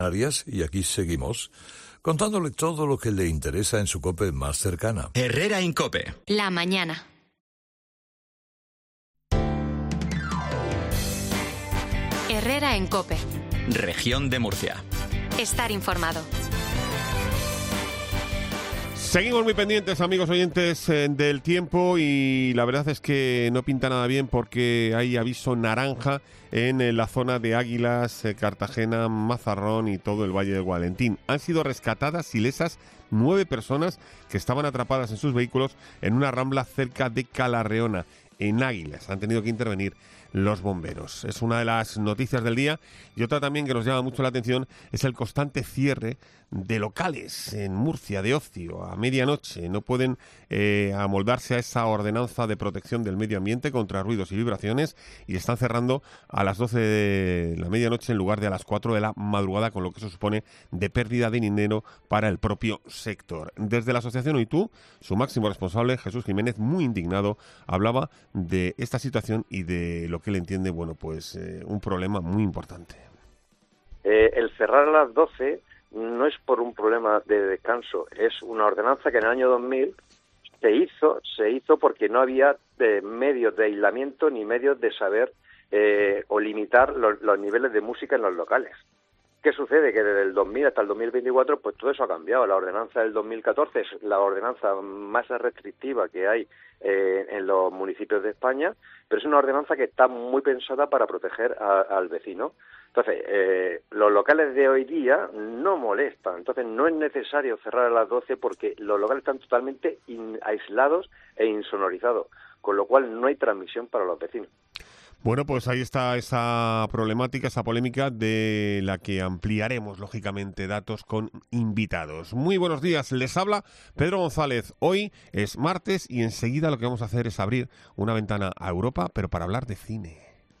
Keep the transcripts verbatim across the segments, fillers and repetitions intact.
Arias, y aquí seguimos, contándole todo lo que le interesa en su COPE más cercana. Herrera en COPE. La mañana. Herrera en COPE. Región de Murcia. Estar informado. Seguimos muy pendientes, amigos oyentes, eh, del tiempo, y la verdad es que no pinta nada bien porque hay aviso naranja en eh, la zona de Águilas, eh, Cartagena, Mazarrón y todo el Valle del Gualentín. Han sido rescatadas ilesas nueve personas que estaban atrapadas en sus vehículos en una rambla cerca de Calarreona, en Águilas. Han tenido que intervenir los bomberos. Es una de las noticias del día, y otra también que nos llama mucho la atención es el constante cierre de locales en Murcia de ocio a medianoche. No pueden eh, amoldarse a esa ordenanza de protección del medio ambiente contra ruidos y vibraciones, y están cerrando a las doce de la medianoche en lugar de a las cuatro de la madrugada, con lo que eso supone de pérdida de dinero para el propio sector. Desde la asociación OITU, su máximo responsable, Jesús Jiménez, muy indignado, hablaba de esta situación y de lo que él entiende, bueno, pues eh, un problema muy importante. Eh, el cerrar a las doce no es por un problema de descanso, es una ordenanza que en el año dos mil se hizo, se hizo porque no había eh, medios de aislamiento ni medios de saber eh, o limitar los, los niveles de música en los locales. ¿Qué sucede? Que desde el dos mil hasta el dos mil veinticuatro, pues todo eso ha cambiado. La ordenanza del dos mil catorce es la ordenanza más restrictiva que hay eh, en los municipios de España, pero es una ordenanza que está muy pensada para proteger a, al vecino. Entonces, eh, los locales de hoy día no molestan, entonces no es necesario cerrar a las doce porque los locales están totalmente in, aislados e insonorizados, con lo cual no hay transmisión para los vecinos. Bueno, pues ahí está esa problemática, esa polémica de la que ampliaremos, lógicamente, datos con invitados. Muy buenos días, les habla Pedro González. Hoy es martes y enseguida lo que vamos a hacer es abrir una ventana a Europa, pero para hablar de cine.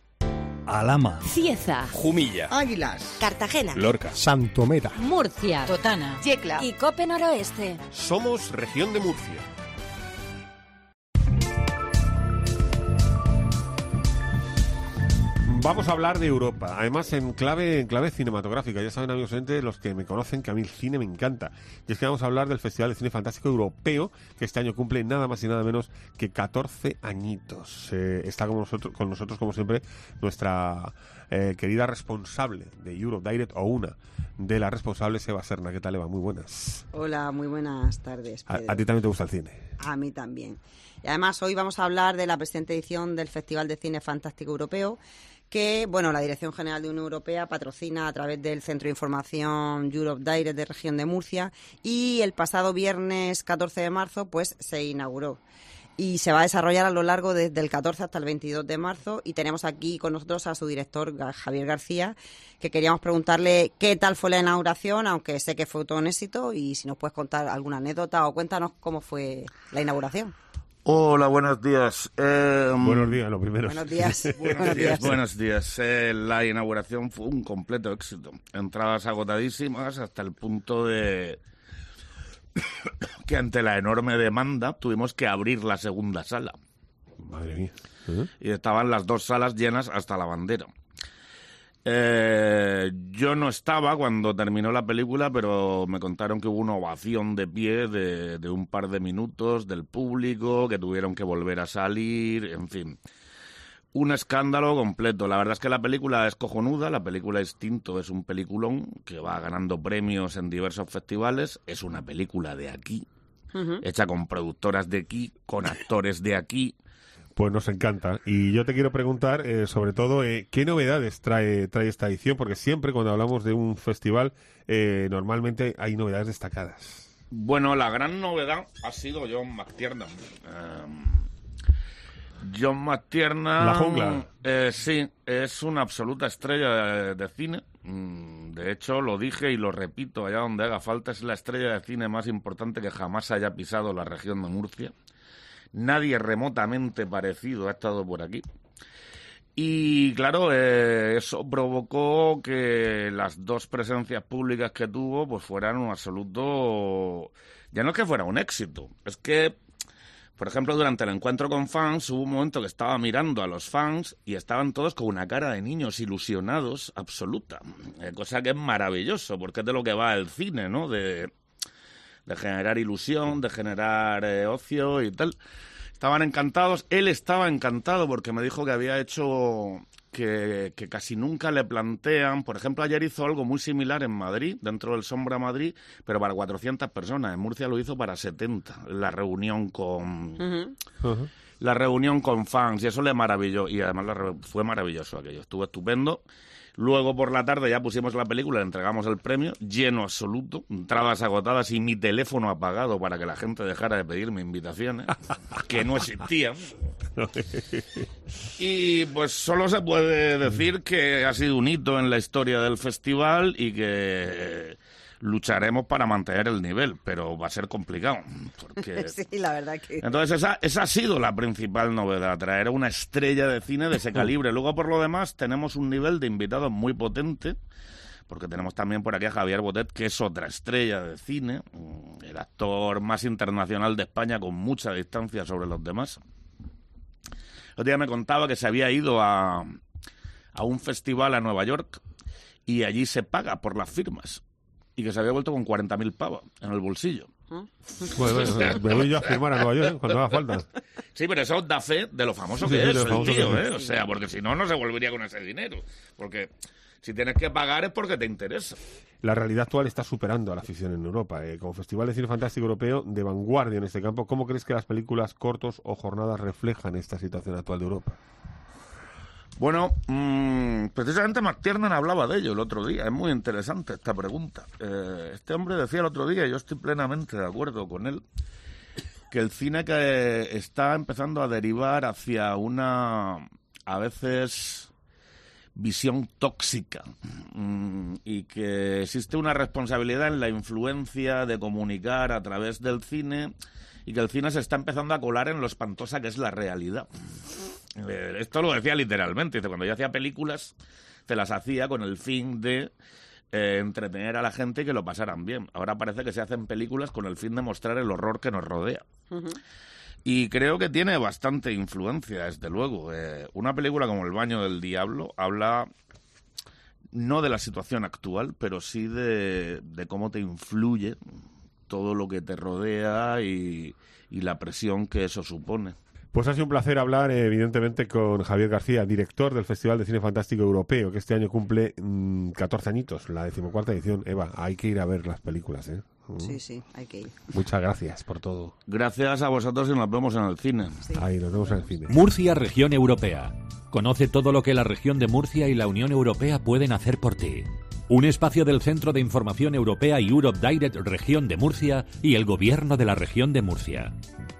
Alhama, Cieza, Jumilla, Águilas, Cartagena, Lorca, Santomera, Murcia, Totana, Yecla y COPE Noroeste. Somos Región de Murcia. Vamos a hablar de Europa, además en clave en clave cinematográfica. Ya saben, amigos oyentes, los que me conocen, que a mí el cine me encanta. Y es que vamos a hablar del Festival de Cine Fantástico Europeo, que este año cumple nada más y nada menos que catorce añitos. Eh, está con nosotros, con nosotros, como siempre, nuestra eh, querida responsable de Europe Direct, o una de las responsables, Eva Serna. ¿Qué tal, Eva? Muy buenas. Hola, muy buenas tardes, A, Pedro. a ti también te gusta el cine. A mí también. Y además hoy vamos a hablar de la presente edición del Festival de Cine Fantástico Europeo, que, bueno, la Dirección General de Unión Europea patrocina a través del Centro de Información Europe Direct de Región de Murcia, y el pasado viernes catorce de marzo pues se inauguró. Y se va a desarrollar a lo largo desde el catorce hasta el veintidós de marzo, y tenemos aquí con nosotros a su director, Javier García, que queríamos preguntarle qué tal fue la inauguración, aunque sé que fue todo un éxito, y si nos puedes contar alguna anécdota o cuéntanos cómo fue la inauguración. Hola, buenos días. Eh, buenos días, lo primero. Buenos días. buenos días. Buenos días. Eh, la inauguración fue un completo éxito. Entradas agotadísimas hasta el punto de que ante la enorme demanda tuvimos que abrir la segunda sala. Madre mía. ¿Uh-huh? Y estaban las dos salas llenas hasta la bandera. Eh, yo no estaba cuando terminó la película, pero me contaron que hubo una ovación de pie de, de un par de minutos del público, que tuvieron que volver a salir, en fin. Un escándalo completo. La verdad es que la película es cojonuda, la película Instinto es un peliculón que va ganando premios en diversos festivales, es una película de aquí, uh-huh. hecha con productoras de aquí, con actores de aquí. Pues nos encanta. Y yo te quiero preguntar, eh, sobre todo, eh, ¿qué novedades trae trae esta edición? Porque siempre cuando hablamos de un festival, eh, normalmente hay novedades destacadas. Bueno, la gran novedad ha sido John McTiernan. Um, John McTiernan... La jungla. Eh, sí, es una absoluta estrella de, de cine. De hecho, lo dije y lo repito allá donde haga falta, es la estrella de cine más importante que jamás haya pisado la región de Murcia. Nadie remotamente parecido ha estado por aquí. Y claro, eh, eso provocó que las dos presencias públicas que tuvo pues fueran un absoluto... Ya no es que fuera un éxito, es que Por ejemplo, durante el encuentro con fans hubo un momento que estaba mirando a los fans y estaban todos con una cara de niños ilusionados absoluta, eh, cosa que es maravilloso, porque es de lo que va el cine, ¿no? De, de generar ilusión, de generar eh, ocio y tal. Estaban encantados, él estaba encantado porque me dijo que había hecho... Que, que casi nunca le plantean. Por ejemplo, ayer hizo algo muy similar en Madrid, dentro del Sombra Madrid, pero para cuatrocientas personas. En Murcia lo hizo para setenta, la reunión con uh-huh. Uh-huh. la reunión con fans, y eso le maravilló, y además la re- fue maravilloso aquello, estuvo estupendo. Luego por la tarde ya pusimos la película, le entregamos el premio, lleno absoluto, entradas agotadas y mi teléfono apagado para que la gente dejara de pedirme invitaciones, que no existían. Y pues solo se puede decir que ha sido un hito en la historia del festival y que lucharemos para mantener el nivel, pero va a ser complicado. Porque... Sí, la verdad que... Entonces esa, esa ha sido la principal novedad, traer una estrella de cine de ese calibre. Luego, por lo demás, tenemos un nivel de invitados muy potente, porque tenemos también por aquí a Javier Botet, que es otra estrella de cine, el actor más internacional de España con mucha distancia sobre los demás. El otro día me contaba que se había ido a, a un festival a Nueva York y allí se paga por las firmas. Y que se había vuelto con cuarenta mil pavos en el bolsillo. Bueno, bueno, me voy yo a firmar a Nueva York, ¿eh? Cuando haga falta. Sí, pero eso da fe de lo famoso sí, que sí, es el famoso tío, que ¿eh? O sea, porque si no, no se volvería con ese dinero. Porque si tienes que pagar es porque te interesa. La realidad actual está superando a la ficción en Europa. ¿eh? Como Festival de Cine Fantástico Europeo de vanguardia en este campo, ¿cómo crees que las películas, cortos o jornadas reflejan esta situación actual de Europa? Bueno, mmm, precisamente McTiernan hablaba de ello el otro día. Es muy interesante esta pregunta. Eh, este hombre decía el otro día, y yo estoy plenamente de acuerdo con él, que el cine que está empezando a derivar hacia una, a veces, visión tóxica, mmm, y que existe una responsabilidad en la influencia de comunicar a través del cine, y que el cine se está empezando a colar en lo espantosa que es la realidad. Eh, esto lo decía literalmente. Dice, cuando yo hacía películas, te las hacía con el fin de eh, entretener a la gente y que lo pasaran bien. Ahora parece que se hacen películas con el fin de mostrar el horror que nos rodea. Uh-huh. Y creo que tiene bastante influencia, desde luego. Eh, una película como El baño del diablo habla no de la situación actual, pero sí de, de cómo te influye todo lo que te rodea y, y la presión que eso supone. Pues ha sido un placer hablar, evidentemente, con Javier García, director del Festival de Cine Fantástico Europeo, que este año cumple mmm, catorce añitos, la decimocuarta edición. Eva, hay que ir a ver las películas, ¿eh? Mm. Sí, sí, hay que ir. Muchas gracias por todo. Gracias a vosotros y nos vemos en el cine. Sí. Ahí, nos vemos en el cine. Murcia, región europea. Conoce todo lo que la región de Murcia y la Unión Europea pueden hacer por ti. Un espacio del Centro de Información Europea y Europe Direct Región de Murcia y el Gobierno de la Región de Murcia.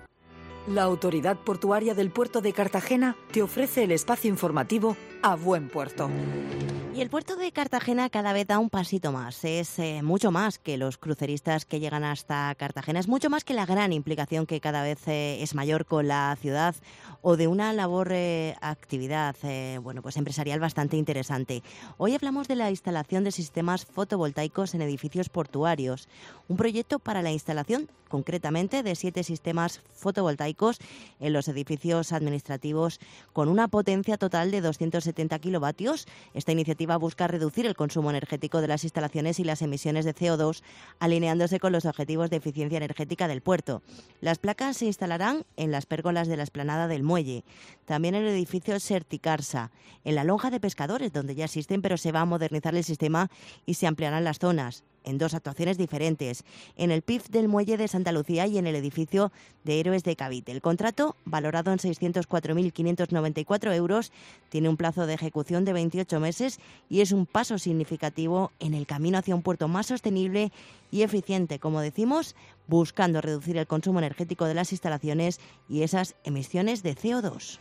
La Autoridad Portuaria del Puerto de Cartagena te ofrece el espacio informativo A Buen Puerto. Y el puerto de Cartagena cada vez da un pasito más. Es eh, mucho más que los cruceristas que llegan hasta Cartagena. Es mucho más que la gran implicación que cada vez eh, es mayor con la ciudad o de una labor, eh, actividad eh, bueno, pues empresarial bastante interesante. Hoy hablamos de la instalación de sistemas fotovoltaicos en edificios portuarios. Un proyecto para la instalación, concretamente, de siete sistemas fotovoltaicos en los edificios administrativos con una potencia total de doscientos setenta kilovatios. Esta iniciativa busca reducir el consumo energético de las instalaciones y las emisiones de C O dos, alineándose con los objetivos de eficiencia energética del puerto. Las placas se instalarán en las pérgolas de la explanada del muelle, también en el edificio Serticarsa, en la lonja de pescadores, donde ya existen, pero se va a modernizar el sistema y se ampliarán las zonas, en dos actuaciones diferentes, en el P I F del Muelle de Santa Lucía y en el edificio de Héroes de Cavite. El contrato, valorado en seiscientos cuatro mil quinientos noventa y cuatro euros, tiene un plazo de ejecución de veintiocho meses y es un paso significativo en el camino hacia un puerto más sostenible y eficiente, como decimos, buscando reducir el consumo energético de las instalaciones y esas emisiones de C O dos.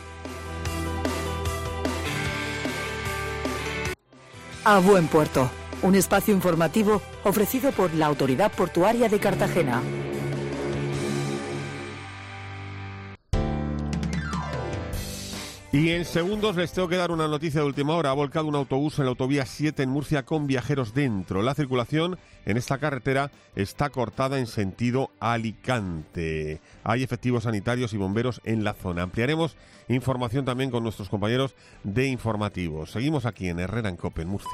A Buen Puerto. Un espacio informativo ofrecido por la Autoridad Portuaria de Cartagena. Y en segundos les tengo que dar una noticia de última hora. Ha volcado un autobús en la autovía siete en Murcia con viajeros dentro. La circulación en esta carretera está cortada en sentido Alicante. Hay efectivos sanitarios y bomberos en la zona. Ampliaremos información también con nuestros compañeros de informativos. Seguimos aquí en Herrera en COPE, en Murcia.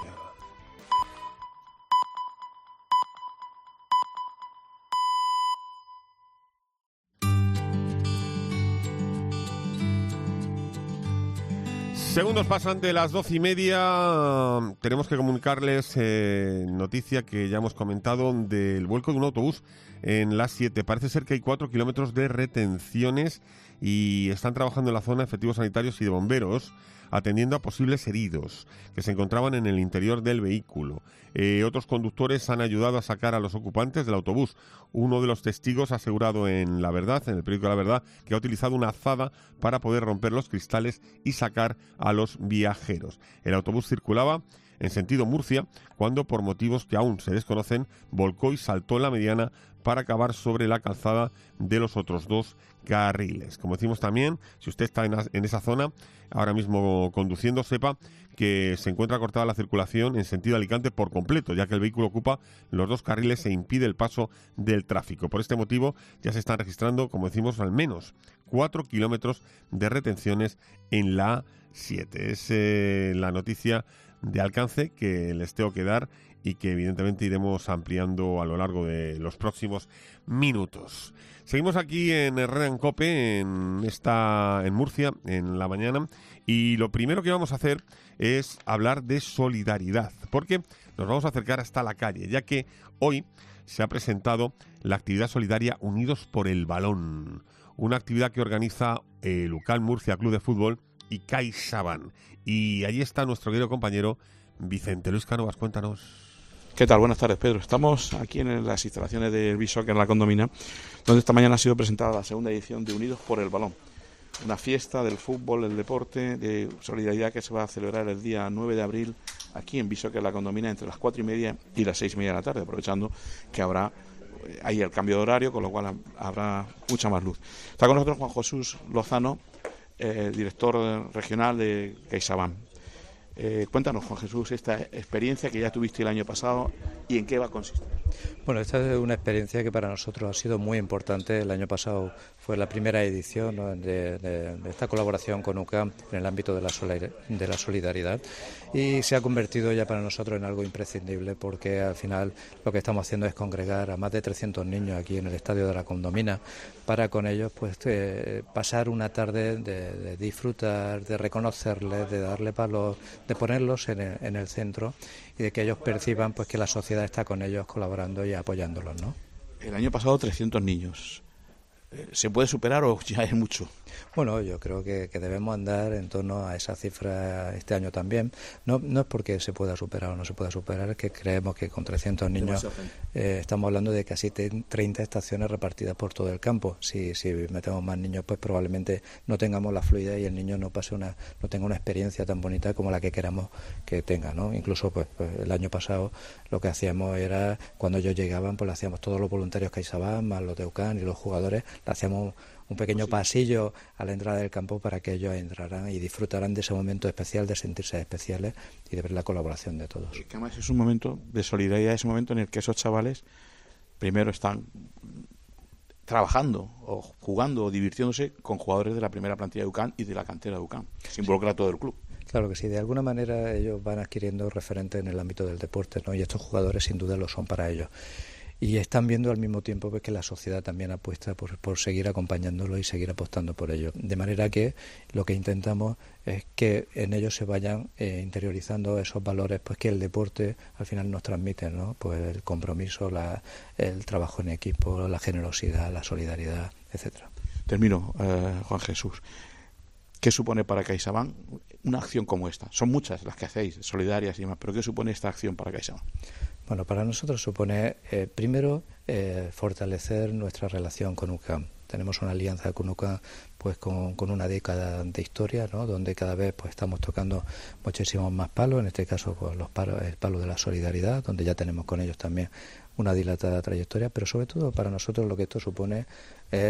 Segundos pasan de las doce y media. Tenemos que comunicarles eh, noticia que ya hemos comentado del vuelco de un autobús en la siete. Parece ser que hay cuatro kilómetros de retenciones y están trabajando en la zona efectivos sanitarios y de bomberos atendiendo a posibles heridos que se encontraban en el interior del vehículo. Eh, otros conductores han ayudado a sacar a los ocupantes del autobús. Uno de los testigos ha asegurado en La Verdad, en el periódico La Verdad, que ha utilizado una azada para poder romper los cristales y sacar a los viajeros. El autobús circulaba en sentido Murcia cuando, por motivos que aún se desconocen, volcó y saltó en la mediana para acabar sobre la calzada de los otros dos carriles. Como decimos también, si usted está en, en esa zona, ahora mismo conduciendo, sepa que se encuentra cortada la circulación en sentido Alicante por completo, ya que el vehículo ocupa los dos carriles e impide el paso del tráfico. Por este motivo ya se están registrando, como decimos, al menos cuatro kilómetros de retenciones en la A siete. Es eh, la noticia de alcance que les tengo que dar y que evidentemente iremos ampliando a lo largo de los próximos minutos. Seguimos aquí en Herrera en COPE, en, esta, en Murcia, en la mañana, y lo primero que vamos a hacer es hablar de solidaridad, porque nos vamos a acercar hasta la calle, ya que hoy se ha presentado la actividad solidaria Unidos por el Balón, una actividad que organiza el U C A M Murcia Club de Fútbol y CaixaBank. Y allí está nuestro querido compañero Vicente Luis Cánovas. Cuéntanos. ¿Qué tal? Buenas tardes, Pedro. Estamos aquí en las instalaciones del Bishock en La Condomina, donde esta mañana ha sido presentada la segunda edición de Unidos por el Balón, una fiesta del fútbol, el deporte, de solidaridad que se va a celebrar el día nueve de abril aquí en Bishock en La Condomina entre las cuatro y media y las seis y media de la tarde, aprovechando que habrá ahí el cambio de horario, con lo cual habrá mucha más luz. Está con nosotros Juan Jesús Lozano, eh, director regional de CaixaBank. Eh, cuéntanos, Juan Jesús, esta experiencia que ya tuviste el año pasado y en qué va a consistir. Bueno, esta es una experiencia que para nosotros ha sido muy importante. El año pasado fue la primera edición, ¿no?, de, de, de esta colaboración con U C A M en el ámbito de la, de la solidaridad, y se ha convertido ya para nosotros en algo imprescindible, porque al final lo que estamos haciendo es congregar a más de trescientos niños aquí en el estadio de La Condomina para con ellos pues eh, pasar una tarde de, de disfrutar, de reconocerles, de darle palos, de ponerlos en el, en el centro y de que ellos perciban pues que la sociedad está con ellos colaborando y apoyándolos, ¿no? El año pasado trescientos niños. ¿Se puede superar o ya es mucho? Bueno, yo creo que, que debemos andar en torno a esa cifra este año también. No, no es porque se pueda superar o no se pueda superar, es que creemos que con trescientos niños eh, estamos hablando de casi treinta estaciones repartidas por todo el campo. Si, si metemos más niños, pues probablemente no tengamos la fluidez y el niño no pase una, no tenga una experiencia tan bonita como la que queramos que tenga, ¿no? Incluso pues, pues el año pasado lo que hacíamos era, cuando ellos llegaban, pues lo hacíamos todos los voluntarios CaixaBank, más los de U C A M y los jugadores, le hacíamos un pequeño pasillo a la entrada del campo para que ellos entraran y disfrutaran de ese momento especial, de sentirse especiales y de ver la colaboración de todos. Que además es un momento de solidaridad, es un momento en el que esos chavales primero están trabajando o jugando o divirtiéndose con jugadores de la primera plantilla de U C A M y de la cantera de U C A M. Se involucra todo el club. Claro que sí, de alguna manera ellos van adquiriendo referentes en el ámbito del deporte, ¿no? Y estos jugadores sin duda lo son para ellos. Y están viendo al mismo tiempo pues, que la sociedad también apuesta por, por seguir acompañándolo y seguir apostando por ello. De manera que lo que intentamos es que en ellos se vayan eh, interiorizando esos valores pues que el deporte al final nos transmite, ¿no? Pues el compromiso, la, el trabajo en equipo, la generosidad, la solidaridad, etcétera. Termino, eh, Juan Jesús. ¿Qué supone para CaixaBank una acción como esta? Son muchas las que hacéis, solidarias y demás, pero ¿qué supone esta acción para CaixaBank? Bueno, para nosotros supone, eh, primero, eh, fortalecer nuestra relación con U C A M. Tenemos una alianza con U C A M pues con, con una década de historia, ¿no? Donde cada vez pues estamos tocando muchísimos más palos, en este caso pues los palos, el palo de la solidaridad, donde ya tenemos con ellos también una dilatada trayectoria, pero sobre todo para nosotros lo que esto supone es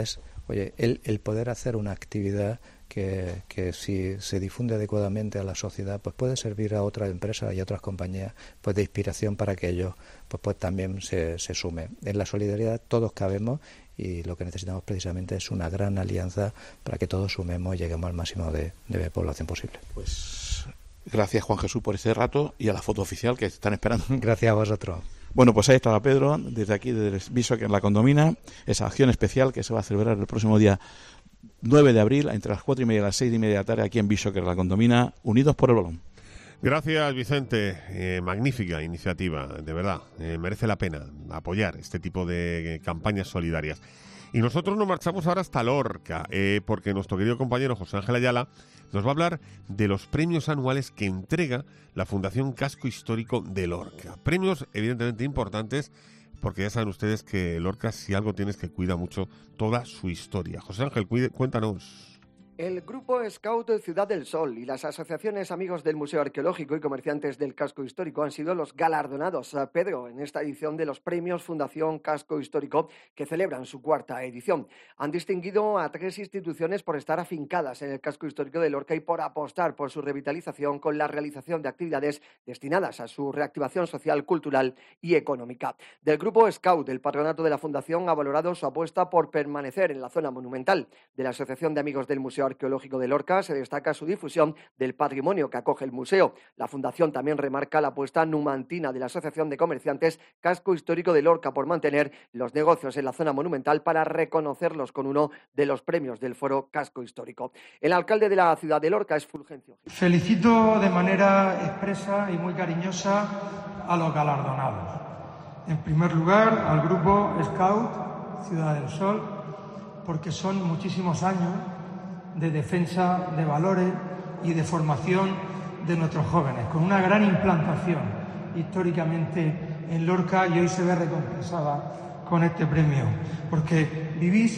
oye, el, el poder hacer una actividad que, que si se difunde adecuadamente a la sociedad, pues puede servir a otras empresas y a otras compañías pues de inspiración para que ellos pues, pues también se, se sumen. En la solidaridad todos cabemos y lo que necesitamos precisamente es una gran alianza para que todos sumemos y lleguemos al máximo de, de población posible. Pues gracias, Juan Jesús, por este rato y a la foto oficial que están esperando. Gracias a vosotros. Bueno, pues ahí estaba Pedro, desde aquí, desde el Viso que en la Condomina, esa acción especial que se va a celebrar el próximo día nueve de abril, entre las cuatro y media y las seis y media de la tarde, aquí en Viso que en la Condomina, unidos por el balón. Gracias, Vicente. Eh, magnífica iniciativa, de verdad. Eh, merece la pena apoyar este tipo de eh, campañas solidarias. Y nosotros nos marchamos ahora hasta Lorca, eh, porque nuestro querido compañero José Ángel Ayala nos va a hablar de los premios anuales que entrega la Fundación Casco Histórico de Lorca. Premios evidentemente importantes, porque ya saben ustedes que Lorca, si algo tiene, es que cuida mucho toda su historia. José Ángel, cuide, cuéntanos. El Grupo Scout Ciudad del Sol y las asociaciones Amigos del Museo Arqueológico y Comerciantes del Casco Histórico han sido los galardonados, Pedro, en esta edición de los premios Fundación Casco Histórico que celebran su cuarta edición. Han distinguido a tres instituciones por estar afincadas en el Casco Histórico de Lorca y por apostar por su revitalización con la realización de actividades destinadas a su reactivación social, cultural y económica. Del Grupo Scout, el patronato de la Fundación ha valorado su apuesta por permanecer en la zona monumental. De la Asociación de Amigos del Museo Arqueológico de Lorca se destaca su difusión del patrimonio que acoge el museo. La Fundación también remarca la apuesta numantina de la Asociación de Comerciantes Casco Histórico de Lorca por mantener los negocios en la zona monumental para reconocerlos con uno de los premios del Foro Casco Histórico. El alcalde de la ciudad de Lorca es Fulgencio. Felicito de manera expresa y muy cariñosa a los galardonados. En primer lugar, al Grupo Scout Ciudad del Sol, porque son muchísimos años de defensa de valores y de formación de nuestros jóvenes, con una gran implantación históricamente en Lorca, y hoy se ve recompensada con este premio, porque vivís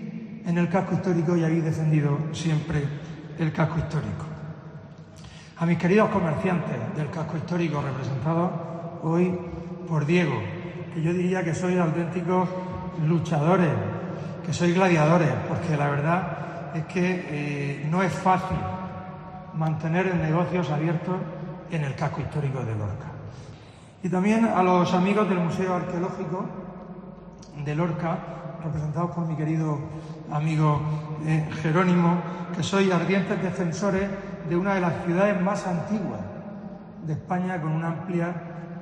en el casco histórico y habéis defendido siempre el casco histórico. A mis queridos comerciantes del casco histórico, representados hoy por Diego, que yo diría que sois auténticos luchadores, que sois gladiadores, porque la verdad es que eh, no es fácil mantener negocios abiertos en el casco histórico de Lorca. Y también a los amigos del Museo Arqueológico de Lorca, representados por mi querido amigo eh, Jerónimo, que sois ardientes defensores de una de las ciudades más antiguas de España, con una amplia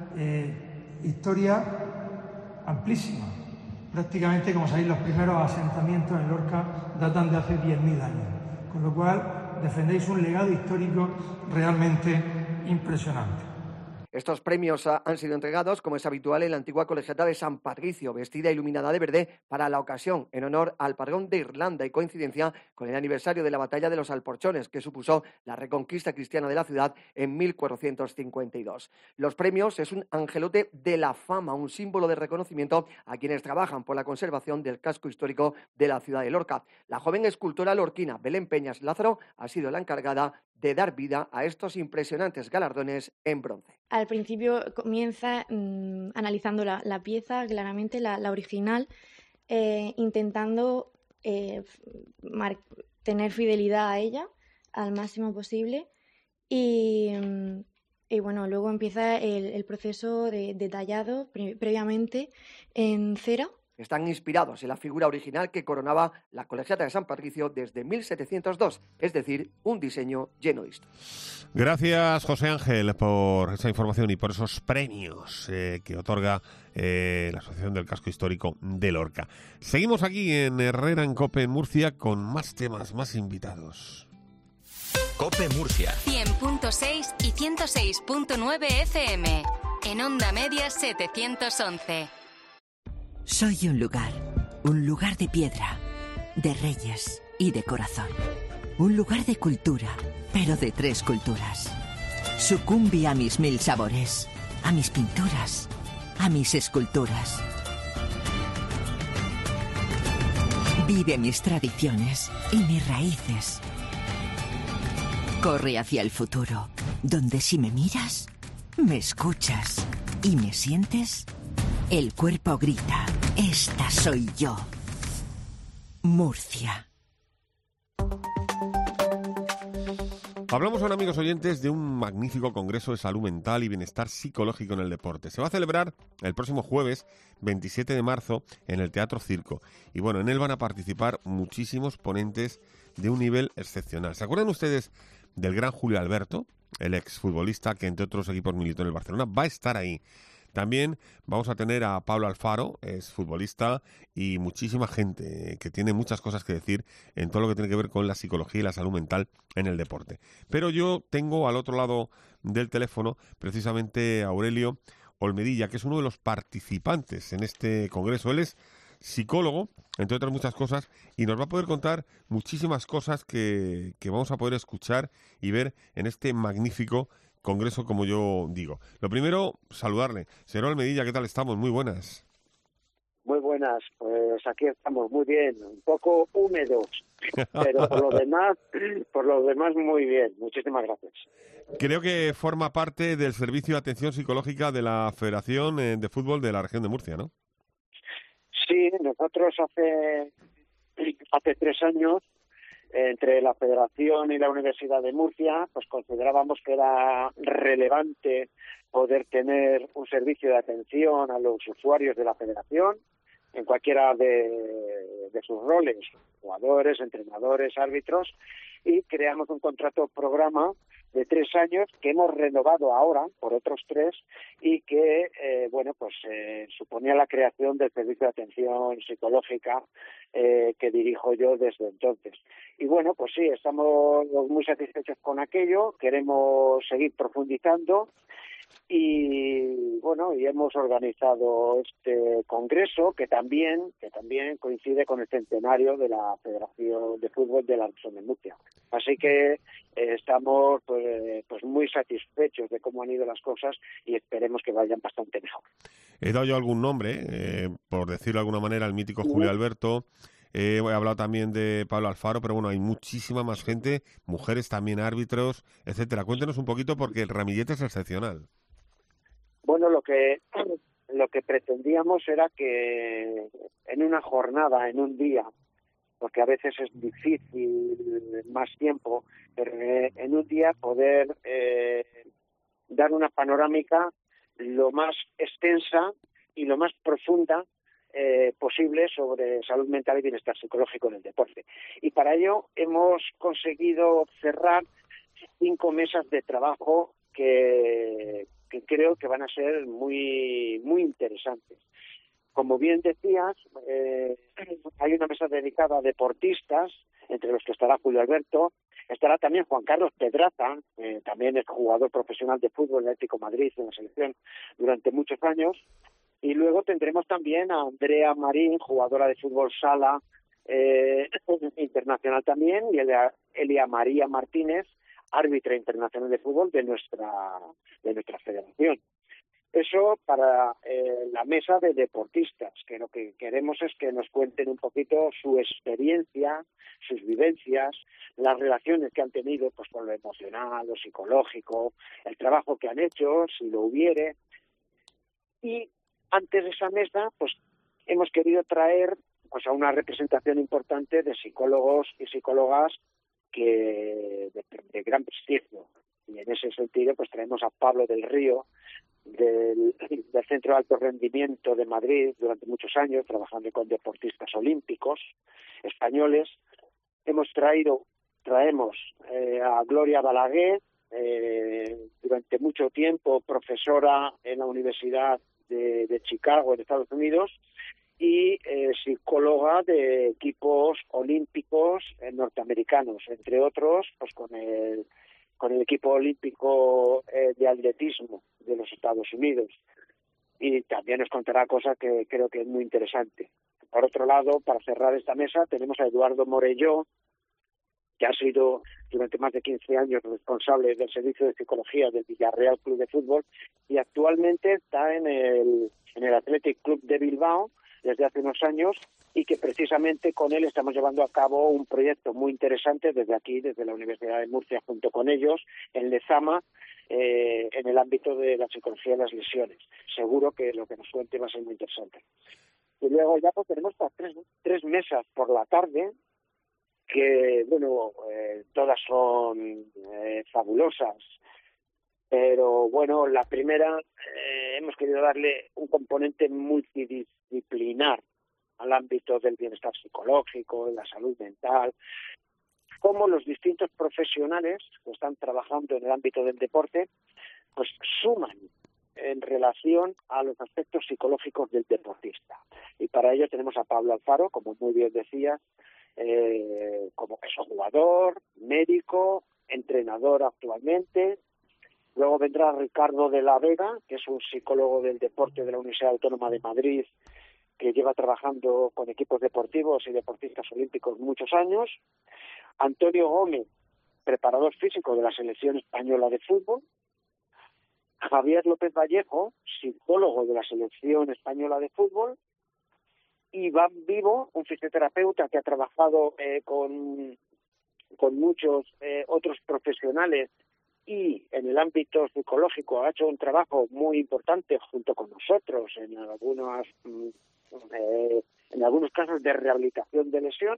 eh, historia amplísima. Prácticamente, como sabéis, los primeros asentamientos en Lorca datan de hace diez mil años, con lo cual defendéis un legado histórico realmente impresionante. Estos premios han sido entregados, como es habitual, en la antigua colegiata de San Patricio, vestida e iluminada de verde para la ocasión, en honor al patrón de Irlanda y coincidencia con el aniversario de la batalla de los Alporchones, que supuso la reconquista cristiana de la ciudad en mil cuatrocientos cincuenta y dos. Los premios es un angelote de la fama, un símbolo de reconocimiento a quienes trabajan por la conservación del casco histórico de la ciudad de Lorca. La joven escultora lorquina Belén Peñas Lázaro ha sido la encargada de dar vida a estos impresionantes galardones en bronce. Al principio comienza mmm, analizando la, la pieza, claramente la, la original, eh, intentando eh, mar- tener fidelidad a ella al máximo posible y, y bueno, luego empieza el, el proceso de detallado pre- previamente en cera. Están inspirados en la figura original que coronaba la colegiata de San Patricio desde mil setecientos dos, es decir, un diseño lleno de historia. Gracias, José Ángel, por esa información y por esos premios eh, que otorga eh, la Asociación del Casco Histórico de Lorca. Seguimos aquí en Herrera en COPE en Murcia con más temas, más invitados. COPE Murcia. cien punto seis y ciento seis punto nueve F M. En Onda Media setecientos once. Soy un lugar, un lugar de piedra, de reyes y de corazón. Un lugar de cultura, pero de tres culturas. Sucumbe a mis mil sabores, a mis pinturas, a mis esculturas. Vive mis tradiciones y mis raíces. Corre hacia el futuro, donde si me miras, me escuchas y me sientes. El cuerpo grita, esta soy yo. Murcia. Hablamos ahora, amigos oyentes, de un magnífico congreso de salud mental y bienestar psicológico en el deporte. Se va a celebrar el próximo jueves veintisiete de marzo en el Teatro Circo. Y bueno, en él van a participar muchísimos ponentes de un nivel excepcional. ¿Se acuerdan ustedes del gran Julio Alberto, el exfutbolista que entre otros equipos militó en el Barcelona? Va a estar ahí. También vamos a tener a Pablo Alfaro, es futbolista, y muchísima gente que tiene muchas cosas que decir en todo lo que tiene que ver con la psicología y la salud mental en el deporte. Pero yo tengo al otro lado del teléfono precisamente a Aurelio Olmedilla, que es uno de los participantes en este congreso. Él es psicólogo, entre otras muchas cosas, y nos va a poder contar muchísimas cosas que, que vamos a poder escuchar y ver en este magnífico congreso, como yo digo. Lo primero, saludarle. Señor Olmedilla, ¿qué tal estamos? Muy buenas. Muy buenas, pues aquí estamos muy bien, un poco húmedos, pero por lo demás, por lo demás muy bien. Muchísimas gracias. Creo que forma parte del servicio de atención psicológica de la Federación de Fútbol de la región de Murcia, ¿no? Sí, nosotros hace hace tres años, entre la Federación y la Universidad de Murcia, pues considerábamos que era relevante poder tener un servicio de atención a los usuarios de la Federación, en cualquiera de, de sus roles, jugadores, entrenadores, árbitros, y creamos un contrato programa de tres años que hemos renovado ahora por otros tres y que, eh, bueno, pues eh, suponía la creación del servicio de atención psicológica eh, que dirijo yo desde entonces. Y bueno, pues sí, estamos muy satisfechos con aquello, queremos seguir profundizando y bueno, y hemos organizado este congreso que también que también coincide con el centenario de la Federación de Fútbol de la región de Murcia. Así que eh, estamos pues, pues muy satisfechos de cómo han ido las cosas y esperemos que vayan bastante mejor. He dado yo algún nombre, eh, por decirlo de alguna manera, el mítico Julio Alberto. Eh, he hablado también de Pablo Alfaro, pero bueno, hay muchísima más gente, mujeres también, árbitros, etcétera. Cuéntenos un poquito porque el ramillete es excepcional. Bueno, lo que lo que pretendíamos era que en una jornada, en un día, porque a veces es difícil más tiempo, pero en un día poder eh, dar una panorámica lo más extensa y lo más profunda eh, posible sobre salud mental y bienestar psicológico en el deporte. Y para ello hemos conseguido cerrar cinco mesas de trabajo que que creo que van a ser muy muy interesantes. Como bien decías, eh, hay una mesa dedicada a deportistas, entre los que estará Julio Alberto, estará también Juan Carlos Pedraza, eh, también es jugador profesional de fútbol en el Atlético de Madrid, en la selección durante muchos años, y luego tendremos también a Andrea Marín, jugadora de fútbol sala eh, internacional también, y Elia, Elia María Martínez, árbitra internacional de fútbol de nuestra de nuestra federación. Eso para eh, la mesa de deportistas, que lo que queremos es que nos cuenten un poquito su experiencia, sus vivencias, las relaciones que han tenido pues con lo emocional, lo psicológico, el trabajo que han hecho, si lo hubiere. Y antes de esa mesa, pues hemos querido traer pues a una representación importante de psicólogos y psicólogas que de, de gran prestigio, y en ese sentido pues traemos a Pablo del Río del, del Centro de Alto Rendimiento de Madrid durante muchos años trabajando con deportistas olímpicos españoles. Hemos traído traemos eh, a Gloria Balaguer, eh, durante mucho tiempo profesora en la Universidad de, de Chicago en Estados Unidos y eh, psicóloga de equipos olímpicos eh, norteamericanos, entre otros, pues con el con el equipo olímpico eh, de atletismo de los Estados Unidos. Y también nos contará cosas que creo que es muy interesante. Por otro lado, para cerrar esta mesa, tenemos a Eduardo Morelló, que ha sido durante más de quince años responsable del servicio de psicología del Villarreal Club de Fútbol y actualmente está en el, en el Athletic Club de Bilbao desde hace unos años y que precisamente con él estamos llevando a cabo un proyecto muy interesante desde aquí, desde la Universidad de Murcia, junto con ellos, en Lezama, eh, en el ámbito de la psicología de las lesiones. Seguro que lo que nos cuente va a ser muy interesante. Y luego ya pues tenemos estas tres, tres mesas por la tarde, que, bueno, eh, todas son eh, fabulosas. Pero, bueno, la primera eh, hemos querido darle un componente multidisciplinar al ámbito del bienestar psicológico, de la salud mental, cómo los distintos profesionales que están trabajando en el ámbito del deporte pues suman en relación a los aspectos psicológicos del deportista. Y para ello tenemos a Pablo Alfaro, como muy bien decías, eh, como es jugador, médico, entrenador actualmente. Luego vendrá Ricardo de la Vega, que es un psicólogo del deporte de la Universidad Autónoma de Madrid, que lleva trabajando con equipos deportivos y deportistas olímpicos muchos años. Antonio Gómez, preparador físico de la selección española de fútbol. Javier López Vallejo, psicólogo de la selección española de fútbol. Iván Vivo, un fisioterapeuta que ha trabajado eh, con, con muchos eh, otros profesionales y en el ámbito psicológico ha hecho un trabajo muy importante junto con nosotros en algunos, eh, en algunos casos de rehabilitación de lesión.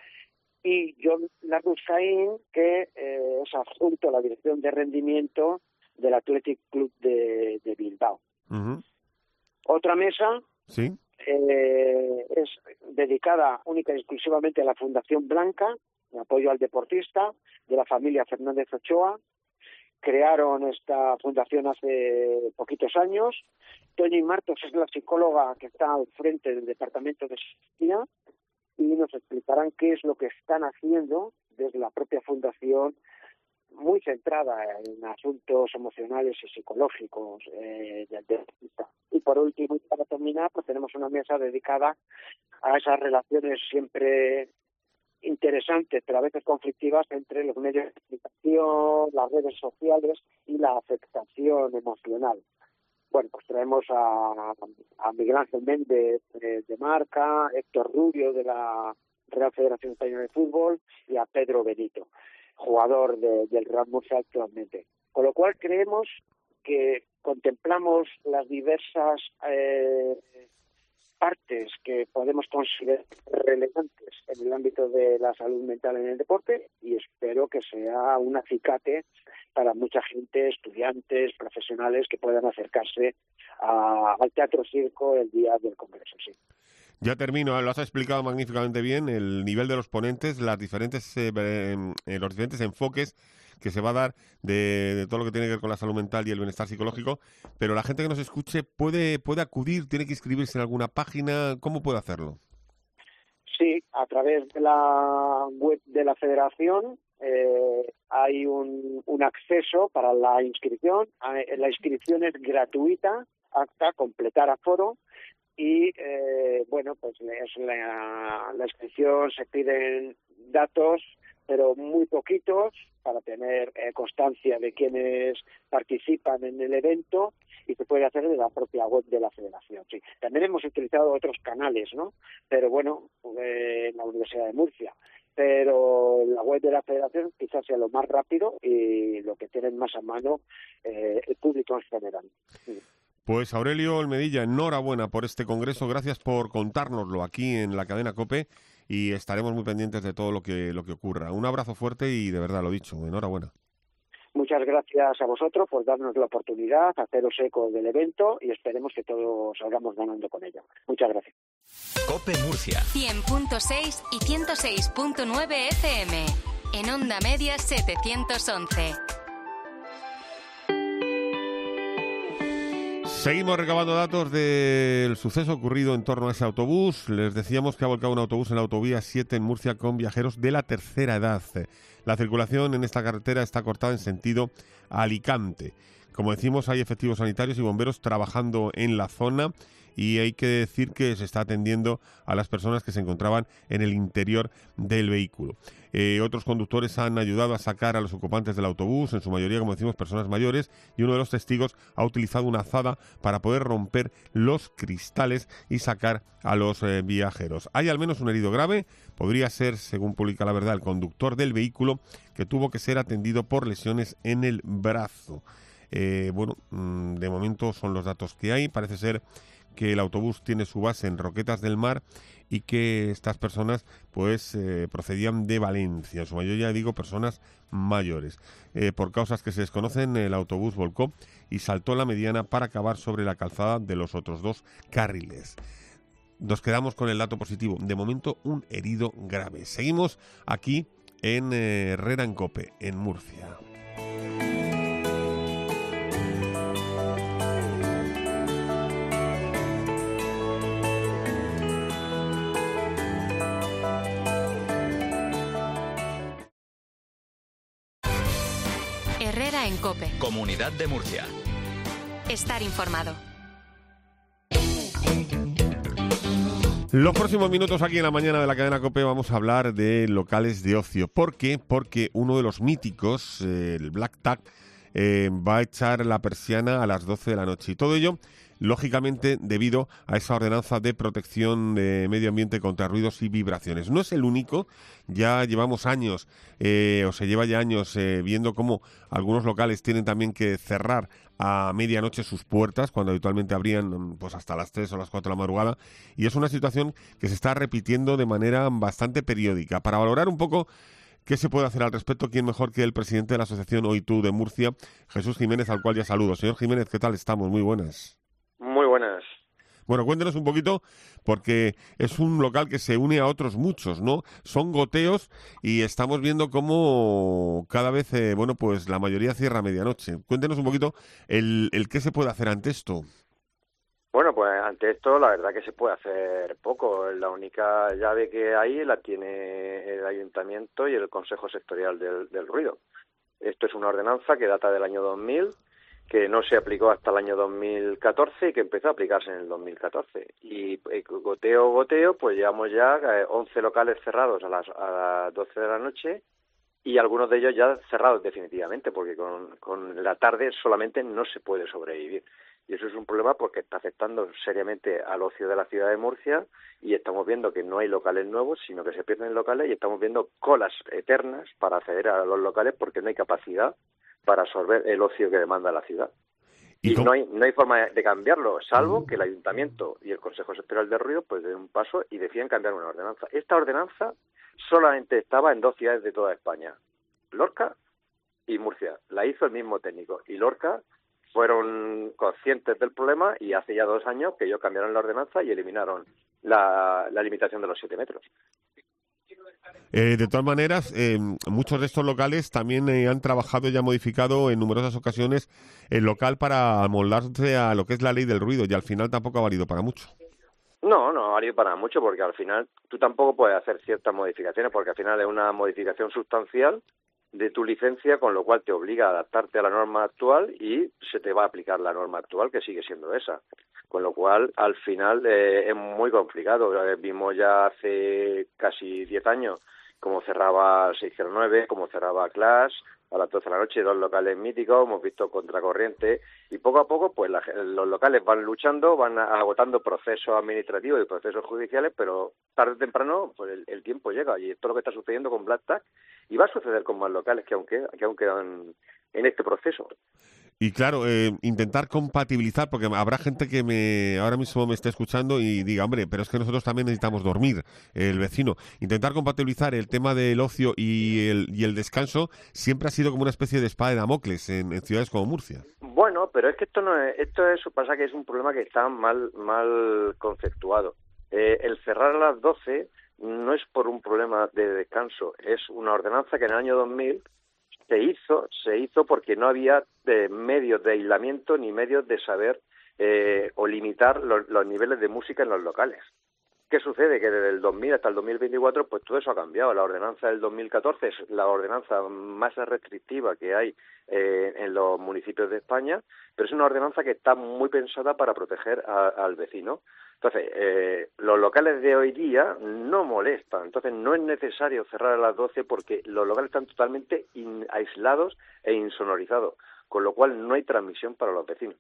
Y John Larruzain, que eh, es adjunto a la dirección de rendimiento del Athletic Club de, de Bilbao. Uh-huh. Otra mesa ¿Sí? eh, es dedicada única y exclusivamente a la Fundación Blanca, de apoyo al deportista, de la familia Fernández Ochoa. Crearon esta fundación hace poquitos años. Toñi Martos es la psicóloga que está al frente del departamento de psicología y nos explicarán qué es lo que están haciendo desde la propia fundación, muy centrada en asuntos emocionales y psicológicos eh, del deportista. Y por último, y para terminar, pues tenemos una mesa dedicada a esas relaciones siempre interesantes, pero a veces conflictivas, entre los medios de comunicación, las redes sociales y la afectación emocional. Bueno, pues traemos a, a Miguel Ángel Méndez de, de Marca, Héctor Rubio de la Real Federación Española de Fútbol y a Pedro Benito, jugador de, del Real Murcia actualmente. Con lo cual creemos que contemplamos las diversas eh, partes que podemos considerar relevantes en el ámbito de la salud mental en el deporte y espero que sea un acicate para mucha gente, estudiantes, profesionales que puedan acercarse a, al Teatro Circo el día del Congreso. Sí. Ya termino, lo has explicado magníficamente bien, el nivel de los ponentes, las diferentes, eh, eh, los diferentes enfoques que se va a dar de, de todo lo que tiene que ver con la salud mental y el bienestar psicológico, pero la gente que nos escuche puede, puede acudir, tiene que inscribirse en alguna página, ¿cómo puede hacerlo? Sí, a través de la web de la Federación eh, hay un, un acceso para la inscripción. La inscripción es gratuita hasta completar aforo. Y, eh, bueno, pues es la, la inscripción, se piden datos, pero muy poquitos, para tener eh, constancia de quienes participan en el evento, y se puede hacer de la propia web de la Federación. Sí. También hemos utilizado otros canales, ¿no? Pero bueno, eh, en la Universidad de Murcia. Pero la web de la Federación quizás sea lo más rápido y lo que tienen más a mano eh, el público en general. Sí. Pues Aurelio Olmedilla, enhorabuena por este congreso, gracias por contárnoslo aquí en la cadena COPE y estaremos muy pendientes de todo lo que lo que ocurra. Un abrazo fuerte y de verdad, lo dicho, enhorabuena. Muchas gracias a vosotros por darnos la oportunidad, haceros eco del evento y esperemos que todos salgamos ganando con ello. Muchas gracias. COPE Murcia. cien punto seis y ciento seis punto nueve F M. En Onda Media setecientos once. Seguimos recabando datos del suceso ocurrido en torno a ese autobús. Les decíamos que ha volcado un autobús en la autovía siete en Murcia con viajeros de la tercera edad. La circulación en esta carretera está cortada en sentido a Alicante. Como decimos, hay efectivos sanitarios y bomberos trabajando en la zona y hay que decir que se está atendiendo a las personas que se encontraban en el interior del vehículo. Eh, otros conductores han ayudado a sacar a los ocupantes del autobús, en su mayoría, como decimos, personas mayores, y uno de los testigos ha utilizado una azada para poder romper los cristales y sacar a los eh, viajeros. Hay al menos un herido grave, podría ser, según publica La Verdad, el conductor del vehículo, que tuvo que ser atendido por lesiones en el brazo. Eh, bueno, de momento son los datos que hay. Parece ser que el autobús tiene su base en Roquetas del Mar y que estas personas pues eh, procedían de Valencia, en su mayoría digo personas mayores. Eh, por causas que se desconocen, el autobús volcó y saltó la mediana para acabar sobre la calzada de los otros dos carriles. Nos quedamos con el dato positivo. De momento, un herido grave. Seguimos aquí en eh, Herrera en Cope, en Murcia. Herrera en Cope. Comunidad de Murcia. Estar informado. Los próximos minutos aquí en la mañana de la cadena COPE vamos a hablar de locales de ocio. ¿Por qué? Porque uno de los míticos, eh, el Black Tag, eh, va a echar la persiana a las doce de la noche. Y todo ello, lógicamente, debido a esa ordenanza de protección de medio ambiente contra ruidos y vibraciones. No es el único, ya llevamos años, eh, o se lleva ya años eh, viendo cómo algunos locales tienen también que cerrar a medianoche sus puertas, cuando habitualmente abrían pues hasta las tres o las cuatro de la madrugada, y es una situación que se está repitiendo de manera bastante periódica. Para valorar un poco qué se puede hacer al respecto, quién mejor que el presidente de la Asociación Oitu de Murcia, Jesús Jiménez, al cual ya saludo. Señor Jiménez, ¿qué tal estamos? Muy buenas. Muy buenas. Bueno, cuéntenos un poquito, porque es un local que se une a otros muchos, ¿no? Son goteos y estamos viendo cómo cada vez, eh, bueno, pues la mayoría cierra a medianoche. Cuéntenos un poquito el, el qué se puede hacer ante esto. Bueno, pues ante esto la verdad que se puede hacer poco. La única llave que hay la tiene el Ayuntamiento y el Consejo Sectorial del, del Ruido. Esto es una ordenanza que data del año dos mil, que no se aplicó hasta el año dos mil catorce y que empezó a aplicarse en el dos mil catorce. Y eh, goteo, goteo, pues llevamos ya eh, once locales cerrados a las, a las doce de la noche y algunos de ellos ya cerrados definitivamente, porque con, con la tarde solamente no se puede sobrevivir. Y eso es un problema porque está afectando seriamente al ocio de la ciudad de Murcia y estamos viendo que no hay locales nuevos, sino que se pierden locales y estamos viendo colas eternas para acceder a los locales porque no hay capacidad para absorber el ocio que demanda la ciudad. Y, y no hay no hay forma de cambiarlo, salvo que el Ayuntamiento y el Consejo Sectorial de Ruido pues den un paso y deciden cambiar una ordenanza. Esta ordenanza solamente estaba en dos ciudades de toda España, Lorca y Murcia. La hizo el mismo técnico. Y Lorca fueron conscientes del problema y hace ya dos años que ellos cambiaron la ordenanza y eliminaron la, la limitación de los siete metros. Eh, de todas maneras, eh, muchos de estos locales también eh, han trabajado y han modificado en numerosas ocasiones el local para amoldarse a lo que es la ley del ruido y al final tampoco ha valido para mucho. No, no ha valido para mucho porque al final tú tampoco puedes hacer ciertas modificaciones porque al final es una modificación sustancial de tu licencia, con lo cual te obliga a adaptarte a la norma actual y se te va a aplicar la norma actual, que sigue siendo esa. Con lo cual, al final, eh, es muy complicado. Eh, vimos ya hace casi diez años cómo cerraba seis cero nueve, cómo cerraba Clash a las doce de la noche, dos locales míticos, hemos visto Contracorriente, y poco a poco pues la, los locales van luchando, van agotando procesos administrativos y procesos judiciales, pero tarde o temprano pues el, el tiempo llega, y esto es lo que está sucediendo con Black Tag, y va a suceder con más locales que aún quedan, que aún quedan en este proceso. Y claro, eh, intentar compatibilizar, porque habrá gente que me ahora mismo me esté escuchando y diga, hombre, pero es que nosotros también necesitamos dormir, el vecino. Intentar compatibilizar el tema del ocio y el, y el descanso siempre ha sido como una especie de espada de Damocles en, en ciudades como Murcia. Bueno, pero es que esto no es, esto es, pasa que es un problema que está mal, mal conceptuado. Eh, el cerrar a las doce no es por un problema de descanso, es una ordenanza que en el año dos mil se hizo, se hizo porque no había eh, medios de aislamiento ni medios de saber eh, o limitar los, los niveles de música en los locales. ¿Qué sucede? Que desde el dos mil hasta el dos mil veinticuatro pues todo eso ha cambiado. La ordenanza del dos mil catorce es la ordenanza más restrictiva que hay eh, en los municipios de España, pero es una ordenanza que está muy pensada para proteger a, al vecino. Entonces, eh, los locales de hoy día no molestan, entonces no es necesario cerrar a las doce porque los locales están totalmente in, aislados e insonorizados, con lo cual no hay transmisión para los vecinos.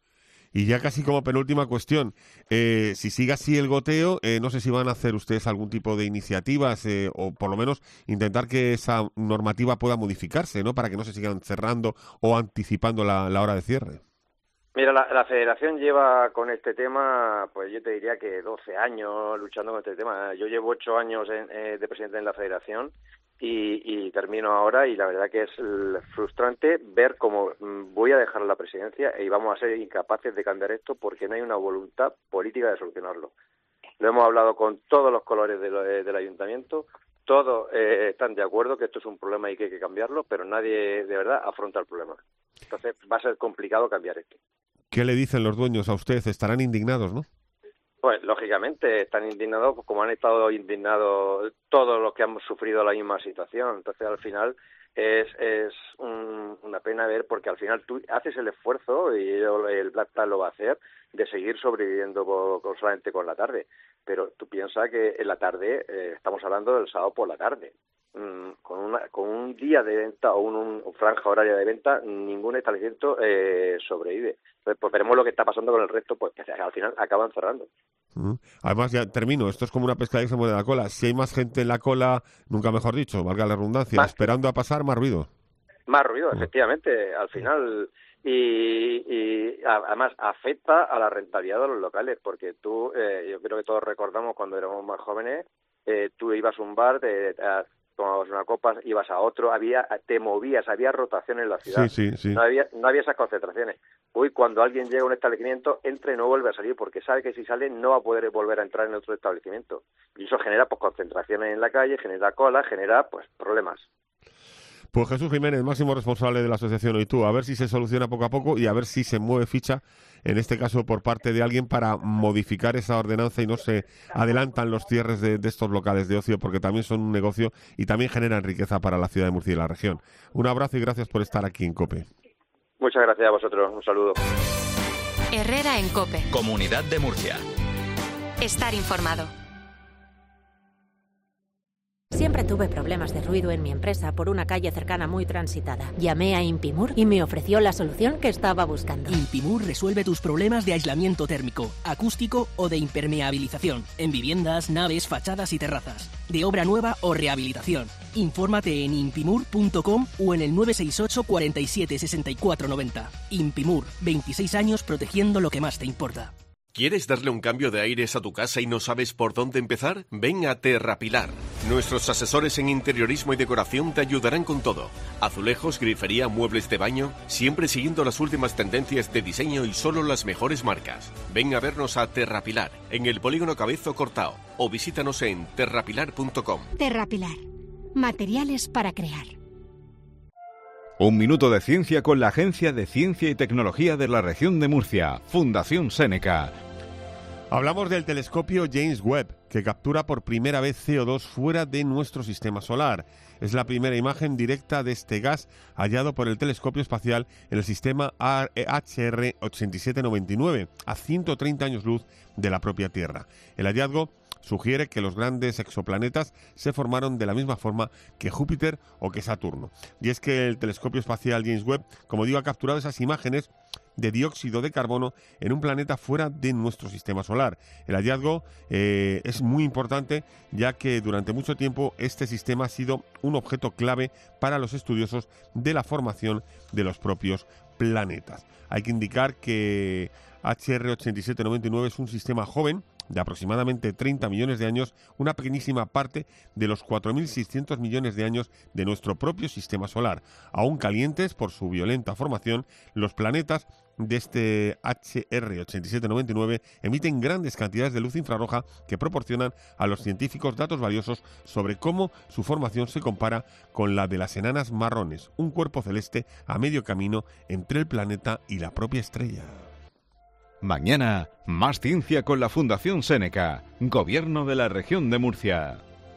Y ya casi como penúltima cuestión, eh, si sigue así el goteo, eh, no sé si van a hacer ustedes algún tipo de iniciativas eh, o por lo menos intentar que esa normativa pueda modificarse, ¿no? Para que no se sigan cerrando o anticipando la, la hora de cierre. Mira, la, la federación lleva con este tema, pues yo te diría que doce años luchando con este tema. Yo llevo ocho años en, eh, de presidente en la federación y, y termino ahora, y la verdad que es frustrante ver cómo voy a dejar la presidencia y vamos a ser incapaces de cambiar esto porque no hay una voluntad política de solucionarlo. Lo hemos hablado con todos los colores de lo, de, del ayuntamiento, todos eh, están de acuerdo que esto es un problema y que hay que cambiarlo, pero nadie de verdad afronta el problema. Entonces va a ser complicado cambiar esto. ¿Qué le dicen los dueños a usted? Estarán indignados, ¿no? Pues lógicamente están indignados como han estado indignados todos los que han sufrido la misma situación. Entonces al final es, es un, una pena ver, porque al final tú haces el esfuerzo, y el Black Tag lo va a hacer, de seguir sobreviviendo por, por solamente con la tarde. Pero tú piensas que en la tarde, eh, estamos hablando del sábado por la tarde. Mm, con, una, con un día de venta o un, un franja horaria de venta, ningún establecimiento eh, sobrevive. Entonces, pues veremos lo que está pasando con el resto, pues que al final acaban cerrando. Mm. Además, ya termino, esto es como una pescadilla que se mueve la cola. Si hay más gente en la cola, nunca mejor dicho, valga la redundancia, más, esperando a pasar, más ruido. Más ruido, efectivamente, al final. Y, y además afecta a la rentabilidad de los locales, porque tú, eh, yo creo que todos recordamos cuando éramos más jóvenes, eh, tú ibas a un bar, te, te tomabas una copa, ibas a otro, había, te movías, había rotación en la ciudad. Sí, sí, sí. No había, no había esas concentraciones. Hoy, cuando alguien llega a un establecimiento, entra y no vuelve a salir, porque sabe que si sale no va a poder volver a entrar en otro establecimiento. Y eso genera pues concentraciones en la calle, genera cola, genera pues problemas. Pues Jesús Jiménez, máximo responsable de la asociación Hoy Tú, a ver si se soluciona poco a poco y a ver si se mueve ficha, en este caso por parte de alguien, para modificar esa ordenanza y no se adelantan los cierres de, de estos locales de ocio, porque también son un negocio y también generan riqueza para la ciudad de Murcia y la región. Un abrazo y gracias por estar aquí en COPE. Muchas gracias a vosotros, un saludo. Herrera en COPE. Comunidad de Murcia. Estar informado. Siempre tuve problemas de ruido en mi empresa por una calle cercana muy transitada. Llamé a Impimur y me ofreció la solución que estaba buscando. Impimur resuelve tus problemas de aislamiento térmico, acústico o de impermeabilización en viviendas, naves, fachadas y terrazas, de obra nueva o rehabilitación. Infórmate en impimur punto com o en el nueve seis ocho, cuarenta y siete, sesenta y cuatro noventa. Impimur, veintiséis años protegiendo lo que más te importa. ¿Quieres darle un cambio de aires a tu casa y no sabes por dónde empezar? Ven a Terrapilar. Nuestros asesores en interiorismo y decoración te ayudarán con todo. Azulejos, grifería, muebles de baño, siempre siguiendo las últimas tendencias de diseño y solo las mejores marcas. Ven a vernos a Terrapilar, en el Polígono Cabezo Cortao, o visítanos en terrapilar punto com. Terrapilar. Materiales para crear. Un minuto de ciencia con la Agencia de Ciencia y Tecnología de la Región de Murcia, Fundación Seneca. Hablamos del telescopio James Webb, que captura por primera vez C O dos fuera de nuestro sistema solar. Es la primera imagen directa de este gas hallado por el telescopio espacial en el sistema H R ochenta y siete noventa y nueve, a ciento treinta años luz de la propia Tierra. El hallazgo sugiere que los grandes exoplanetas se formaron de la misma forma que Júpiter o que Saturno. Y es que el telescopio espacial James Webb, como digo, ha capturado esas imágenes de dióxido de carbono en un planeta fuera de nuestro sistema solar. El hallazgo eh, es muy importante, ya que durante mucho tiempo este sistema ha sido un objeto clave para los estudiosos de la formación de los propios planetas. Hay que indicar que H R ochenta y siete noventa y nueve es un sistema joven de aproximadamente treinta millones de años, una pequeñísima parte de los cuatro mil seiscientos millones de años de nuestro propio sistema solar. Aún calientes por su violenta formación, los planetas de este H R ochenta y siete noventa y nueve emiten grandes cantidades de luz infrarroja que proporcionan a los científicos datos valiosos sobre cómo su formación se compara con la de las enanas marrones, un cuerpo celeste a medio camino entre el planeta y la propia estrella. Mañana, más ciencia con la Fundación Seneca, Gobierno de la Región de Murcia.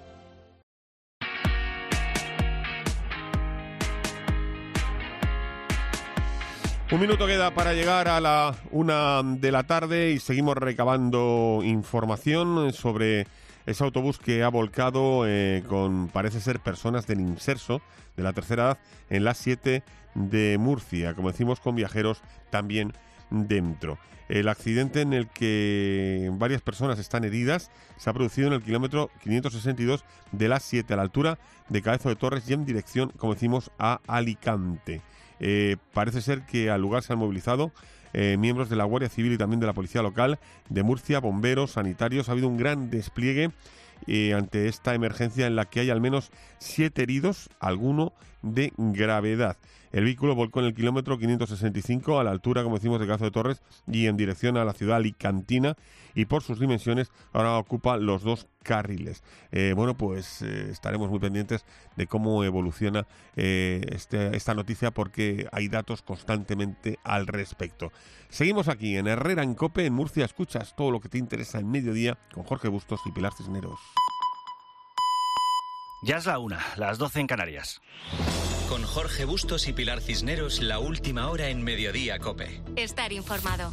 Un minuto queda para llegar a la una de la tarde y seguimos recabando información sobre ese autobús que ha volcado eh, con, parece ser, personas del inserso de la tercera edad en la siete de Murcia, como decimos, con viajeros también dentro. El accidente en el que varias personas están heridas se ha producido en el kilómetro quinientos sesenta y dos de la siete, a la altura de Cabezo de Torres y en dirección, como decimos, a Alicante. Eh, parece ser que al lugar se han movilizado eh, miembros de la Guardia Civil y también de la Policía Local de Murcia, bomberos, sanitarios. Ha habido un gran despliegue eh, ante esta emergencia en la que hay al menos siete heridos, alguno de gravedad. El vehículo volcó en el kilómetro quinientos sesenta y cinco a la altura, como decimos, de Cazo de Torres y en dirección a la ciudad alicantina, y por sus dimensiones ahora ocupa los dos carriles. Eh, bueno, pues eh, estaremos muy pendientes de cómo evoluciona eh, este, esta noticia, porque hay datos constantemente al respecto. Seguimos aquí en Herrera en COPE, en Murcia. Escuchas todo lo que te interesa en mediodía con Jorge Bustos y Pilar Cisneros. Ya es la una, las doce en Canarias. Con Jorge Bustos y Pilar Cisneros, la última hora en Mediodía COPE. Estar informado.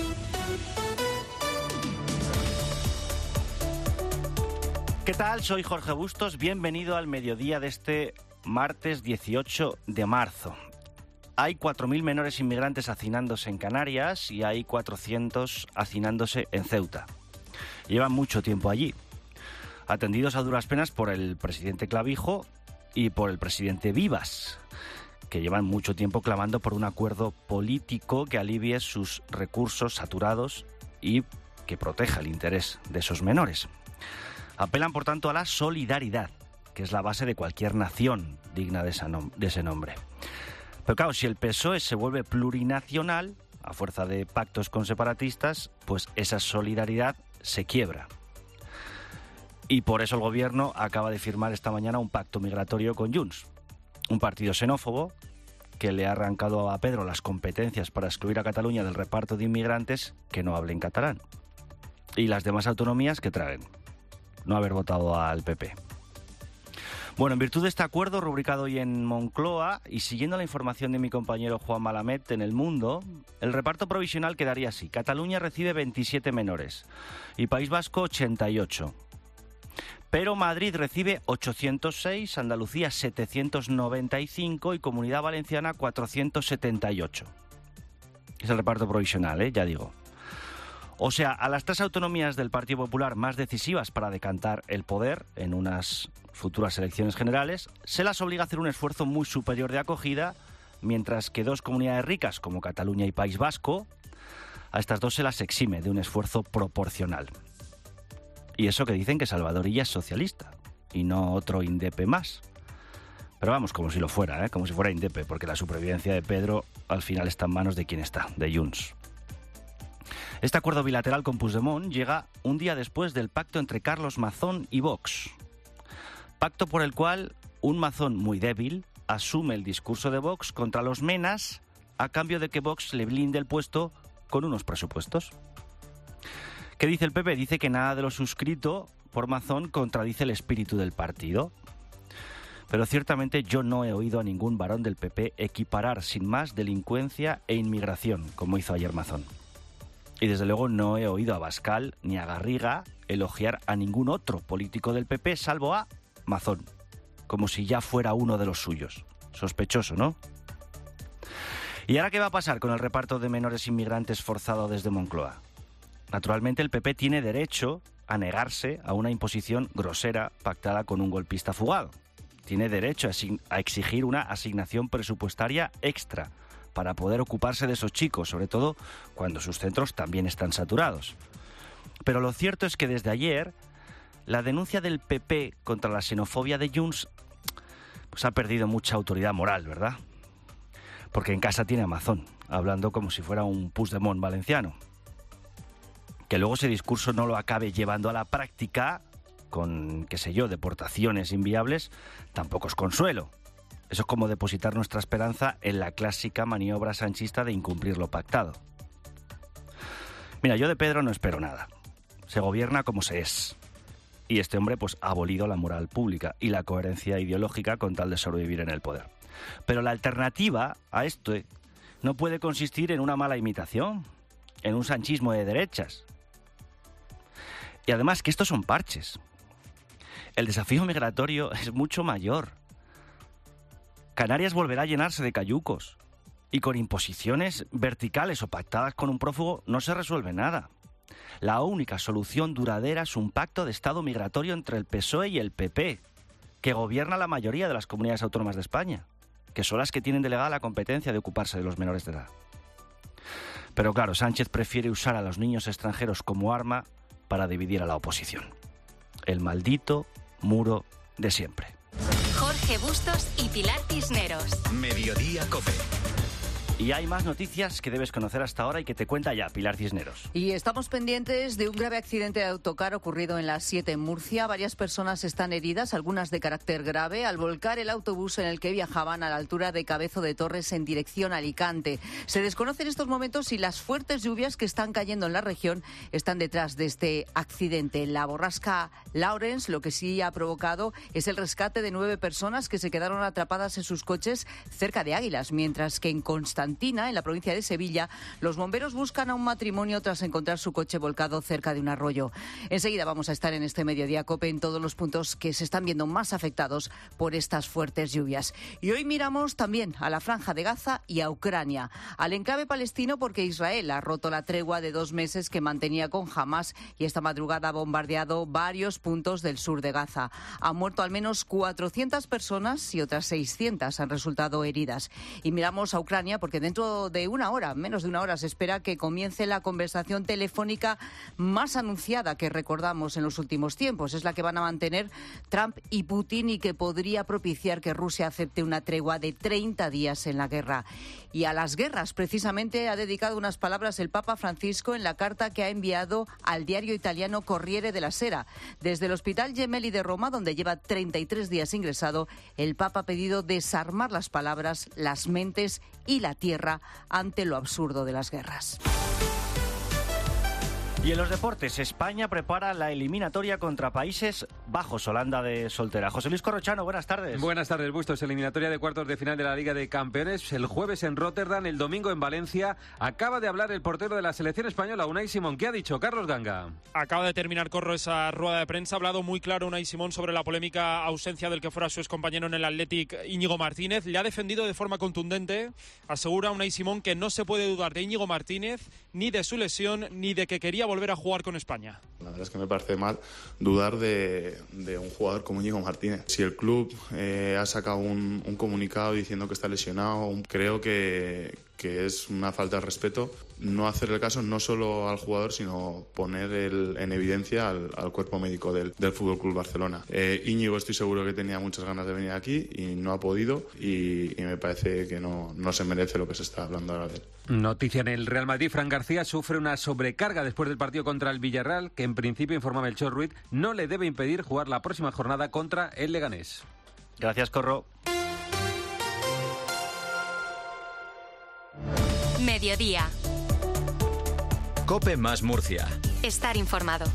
¿Qué tal? Soy Jorge Bustos. Bienvenido al mediodía de este martes dieciocho de marzo. Hay cuatro mil menores inmigrantes hacinándose en Canarias y hay cuatrocientos hacinándose en Ceuta. Llevan mucho tiempo allí, atendidos a duras penas por el presidente Clavijo y por el presidente Vivas, que llevan mucho tiempo clamando por un acuerdo político que alivie sus recursos saturados y que proteja el interés de esos menores. Apelan, por tanto, a la solidaridad, que es la base de cualquier nación digna de, esa nom- de ese nombre. Pero claro, si el P S O E se vuelve plurinacional, a fuerza de pactos con separatistas, pues esa solidaridad se quiebra. Y por eso el gobierno acaba de firmar esta mañana un pacto migratorio con Junts, un partido xenófobo que le ha arrancado a Pedro las competencias para excluir a Cataluña del reparto de inmigrantes que no hablen catalán. Y las demás autonomías que traen no haber votado al P P. Bueno, en virtud de este acuerdo rubricado hoy en Moncloa y siguiendo la información de mi compañero Juan Malamet en El Mundo, el reparto provisional quedaría así. Cataluña recibe veintisiete menores y País Vasco ochenta y ocho. Pero Madrid recibe ochocientos seis, Andalucía setecientos noventa y cinco y Comunidad Valenciana cuatrocientos setenta y ocho. Es el reparto provisional, ¿eh? Ya digo. O sea, a las tres autonomías del Partido Popular más decisivas para decantar el poder en unas futuras elecciones generales, se las obliga a hacer un esfuerzo muy superior de acogida, mientras que dos comunidades ricas como Cataluña y País Vasco, a estas dos se las exime de un esfuerzo proporcional. Y eso que dicen que Salvador Illa es socialista y no otro indepe más. Pero vamos, como si lo fuera, ¿eh? Como si fuera indepe, porque la supervivencia de Pedro al final está en manos de quien está, de Junts. Este acuerdo bilateral con Puigdemont llega un día después del pacto entre Carlos Mazón y Vox. Pacto por el cual un Mazón muy débil asume el discurso de Vox contra los menas a cambio de que Vox le blinde el puesto con unos presupuestos. ¿Qué dice el P P? Dice que nada de lo suscrito por Mazón contradice el espíritu del partido. Pero ciertamente yo no he oído a ningún varón del P P equiparar sin más delincuencia e inmigración, como hizo ayer Mazón. Y desde luego no he oído a Bascal ni a Garriga elogiar a ningún otro político del P P, salvo a Mazón, como si ya fuera uno de los suyos. Sospechoso, ¿no? ¿Y ahora qué va a pasar con el reparto de menores inmigrantes forzado desde Moncloa? Naturalmente el P P tiene derecho a negarse a una imposición grosera pactada con un golpista fugado. Tiene derecho a exigir una asignación presupuestaria extra para poder ocuparse de esos chicos, sobre todo cuando sus centros también están saturados. Pero lo cierto es que desde ayer la denuncia del P P contra la xenofobia de Junts pues ha perdido mucha autoridad moral, ¿verdad? Porque en casa tiene a Mazón, hablando como si fuera un Puigdemont valenciano. Que luego ese discurso no lo acabe llevando a la práctica con, qué sé yo, deportaciones inviables, tampoco es consuelo. Eso es como depositar nuestra esperanza en la clásica maniobra sanchista de incumplir lo pactado. Mira, yo de Pedro no espero nada. Se gobierna como se es. Y este hombre pues ha abolido la moral pública y la coherencia ideológica con tal de sobrevivir en el poder. Pero la alternativa a esto no puede consistir en una mala imitación, en un sanchismo de derechas. Y además que estos son parches. El desafío migratorio es mucho mayor. Canarias volverá a llenarse de cayucos y con imposiciones verticales o pactadas con un prófugo no se resuelve nada. La única solución duradera es un pacto de Estado migratorio entre el P S O E y el P P, que gobierna la mayoría de las comunidades autónomas de España, que son las que tienen delegada la competencia de ocuparse de los menores de edad. Pero claro, Sánchez prefiere usar a los niños extranjeros como arma para dividir a la oposición. El maldito muro de siempre. Jorge Bustos y Pilar Cisneros. Mediodía COPE. Y hay más noticias que debes conocer hasta ahora y que te cuenta ya Pilar Cisneros. Y estamos pendientes de un grave accidente de autocar ocurrido en la siete en Murcia. Varias personas están heridas, algunas de carácter grave, al volcar el autobús en el que viajaban a la altura de Cabezo de Torres en dirección a Alicante. Se desconoce en estos momentos si las fuertes lluvias que están cayendo en la región están detrás de este accidente. La borrasca Lawrence lo que sí ha provocado es el rescate de nueve personas que se quedaron atrapadas en sus coches cerca de Águilas, mientras que en Constantina, en la provincia de Sevilla, los bomberos buscan a un matrimonio tras encontrar su coche volcado cerca de un arroyo. Enseguida vamos a estar en este Mediodía COPE en todos los puntos que se están viendo más afectados por estas fuertes lluvias. Y hoy miramos también a la Franja de Gaza y a Ucrania, al enclave palestino, porque Israel ha roto la tregua de dos meses que mantenía con Hamás y esta madrugada ha bombardeado varios puntos del sur de Gaza. Han muerto al menos cuatrocientas personas y otras seiscientas han resultado heridas. Y miramos a Ucrania porque dentro de una hora, menos de una hora, se espera que comience la conversación telefónica más anunciada que recordamos en los últimos tiempos. Es la que van a mantener Trump y Putin y que podría propiciar que Rusia acepte una tregua de treinta días en la guerra. Y a las guerras, precisamente, ha dedicado unas palabras el Papa Francisco en la carta que ha enviado al diario italiano Corriere della Sera. Desde el Hospital Gemelli de Roma, donde lleva treinta y tres días ingresado, el Papa ha pedido desarmar las palabras, las mentes y la tierra ante lo absurdo de las guerras. Y en los deportes, España prepara la eliminatoria contra Países Bajos, Holanda de soltera. José Luis Corrochano, buenas tardes. Buenas tardes, Bustos. Eliminatoria de cuartos de final de la Liga de Campeones. El jueves en Rotterdam, el domingo en Valencia. Acaba de hablar el portero de la selección española, Unai Simón. ¿Qué ha dicho Carlos Ganga? Acaba de terminar, Corro, esa rueda de prensa. Ha hablado muy claro Unai Simón sobre la polémica ausencia del que fuera su excompañero en el Athletic, Íñigo Martínez. Le ha defendido de forma contundente. Asegura Unai Simón que no se puede dudar de Íñigo Martínez, ni de su lesión, ni de que quería volver a jugar con España. La verdad es que me parece mal dudar de, de un jugador como Íñigo Martínez. Si el club eh, ha sacado un, un comunicado diciendo que está lesionado, creo que, que es una falta de respeto no hacerle caso no solo al jugador, sino poner el, en evidencia al, al cuerpo médico del, del F C Barcelona. Eh, Íñigo estoy seguro que tenía muchas ganas de venir aquí y no ha podido y, y me parece que no, no se merece lo que se está hablando ahora de él. Noticia en el Real Madrid. Fran García sufre una sobrecarga después del partido contra el Villarreal, que en principio, informa Melchor Ruiz, no le debe impedir jugar la próxima jornada contra el Leganés. Gracias, Corro. Mediodía. COPE más Murcia. Estar informado.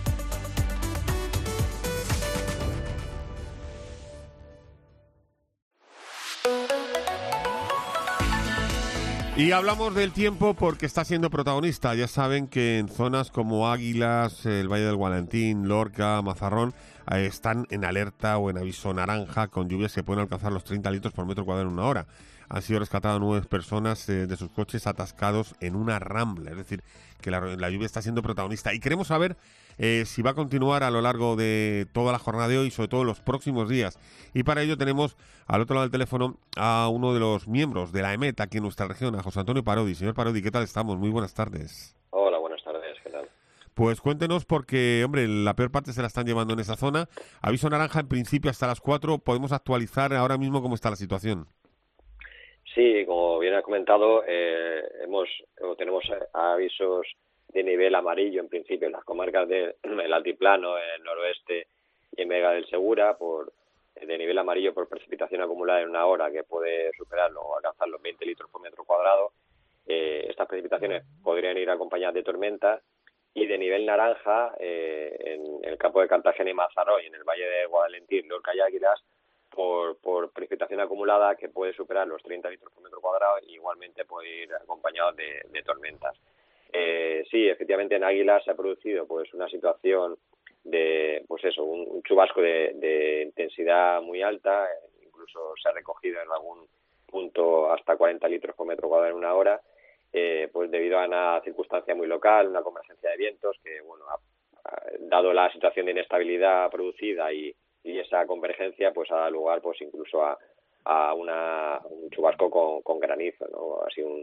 Y hablamos del tiempo porque está siendo protagonista. Ya saben que en zonas como Águilas, el Valle del Gualantín, Lorca, Mazarrón, eh, están en alerta o en aviso naranja con lluvias que pueden alcanzar los treinta litros por metro cuadrado en una hora. Han sido rescatadas nueve personas eh, de sus coches atascados en una rambla. Es decir, que la, la lluvia está siendo protagonista. Y queremos saber eh, si va a continuar a lo largo de toda la jornada de hoy y sobre todo en los próximos días. Y para ello tenemos al otro lado del teléfono a uno de los miembros de la EMET aquí en nuestra región, a José Antonio Parodi. Señor Parodi, ¿qué tal estamos? Muy buenas tardes. Hola, buenas tardes. ¿Qué tal? Pues cuéntenos porque, hombre, la peor parte se la están llevando en esa zona. Aviso naranja en principio hasta las cuatro. ¿Podemos actualizar ahora mismo cómo está la situación? Sí, como bien ha comentado, eh, hemos o tenemos avisos de nivel amarillo en principio en las comarcas del altiplano, el noroeste y en Vega del Segura, por de nivel amarillo por precipitación acumulada en una hora que puede superarlo o alcanzar los veinte litros por metro cuadrado. Eh, estas precipitaciones podrían ir acompañadas de tormentas y de nivel naranja eh, en el campo de Cartagena y Mazarrón y en el Valle de Guadalentín, Lorca y Águilas, por, por precipitación acumulada que puede superar los treinta litros por metro cuadrado y igualmente puede ir acompañado de, de tormentas. Eh, sí, efectivamente en Águilas se ha producido pues una situación de, pues eso, un, un chubasco de, de intensidad muy alta, incluso se ha recogido en algún punto hasta cuarenta litros por metro cuadrado en una hora, eh, pues debido a una circunstancia muy local, una convergencia de vientos que, bueno, ha, ha, dado la situación de inestabilidad producida y y esa convergencia pues ha dado lugar pues incluso a, a una, un chubasco con, con granizo, ¿no? Ha sido un,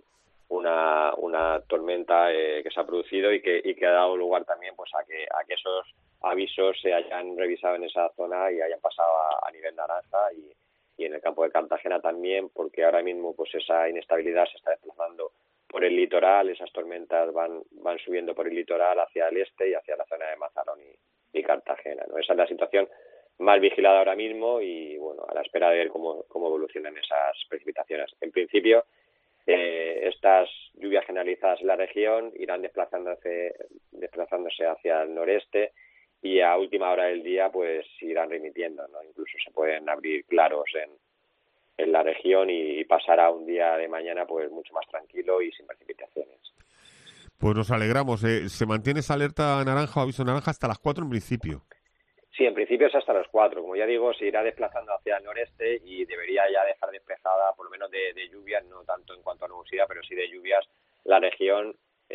una, una tormenta eh, que se ha producido y que, y que ha dado lugar también pues a que, a que esos avisos se hayan revisado en esa zona y hayan pasado a, a nivel naranja y, y en el campo de Cartagena también, porque ahora mismo pues esa inestabilidad se está desplazando por el litoral, esas tormentas van van subiendo por el litoral hacia el este y hacia la zona de Mazarrón y, y Cartagena, ¿no? Esa es la situación más vigilada ahora mismo y bueno, a la espera de ver cómo, cómo evolucionan esas precipitaciones. En principio, eh, estas lluvias generalizadas en la región irán desplazándose, desplazándose hacia el noreste y a última hora del día pues irán remitiendo, ¿no? Incluso se pueden abrir claros en, en la región y, y pasar a un día de mañana pues mucho más tranquilo y sin precipitaciones. Pues nos alegramos. ¿eh? ¿Se mantiene esa alerta naranja o aviso naranja hasta las cuatro en principio? Sí, en principio es hasta las cuatro. Como ya digo, se irá desplazando hacia el noreste y debería ya dejar despejada, por lo menos de, de lluvias, no tanto en cuanto a nubosidad, pero sí de lluvias, la región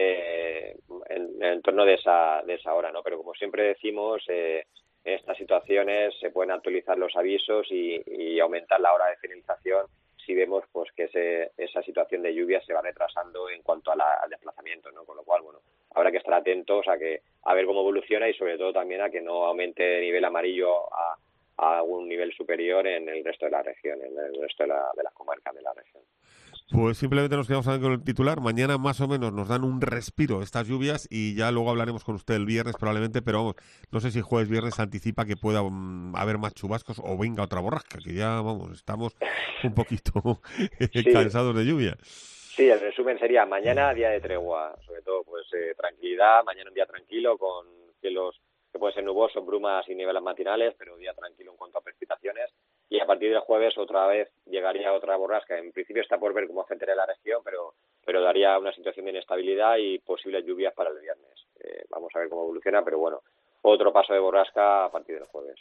eh, en, en torno de esa, de esa hora, ¿no? Pero como siempre decimos, eh, en estas situaciones se pueden actualizar los avisos y, y aumentar la hora de finalización si vemos pues que ese, esa situación de lluvia se va retrasando en cuanto a la, al desplazamiento, ¿no? Con lo cual, bueno, habrá que estar atentos a que a ver cómo evoluciona y sobre todo también a que no aumente de nivel amarillo a, a un nivel superior en el resto de la región, en el resto de, la, de las comarcas de la región. Pues simplemente nos quedamos con el titular. Mañana más o menos nos dan un respiro estas lluvias y ya luego hablaremos con usted el viernes probablemente, pero vamos, no sé si jueves, viernes anticipa que pueda um, haber más chubascos o venga otra borrasca, que ya, vamos, estamos un poquito sí. cansados de lluvia. Sí, el resumen sería mañana día de tregua, sobre todo pues eh, tranquilidad, mañana un día tranquilo con cielos que pueden ser nubosos, brumas y niveles matinales, pero día tranquilo en cuanto a precipitaciones. Y a partir del jueves otra vez llegaría otra borrasca. En principio está por ver cómo afectaría la región, pero pero daría una situación de inestabilidad y posibles lluvias para el viernes. Eh, vamos a ver cómo evoluciona, pero bueno, otro paso de borrasca a partir del jueves.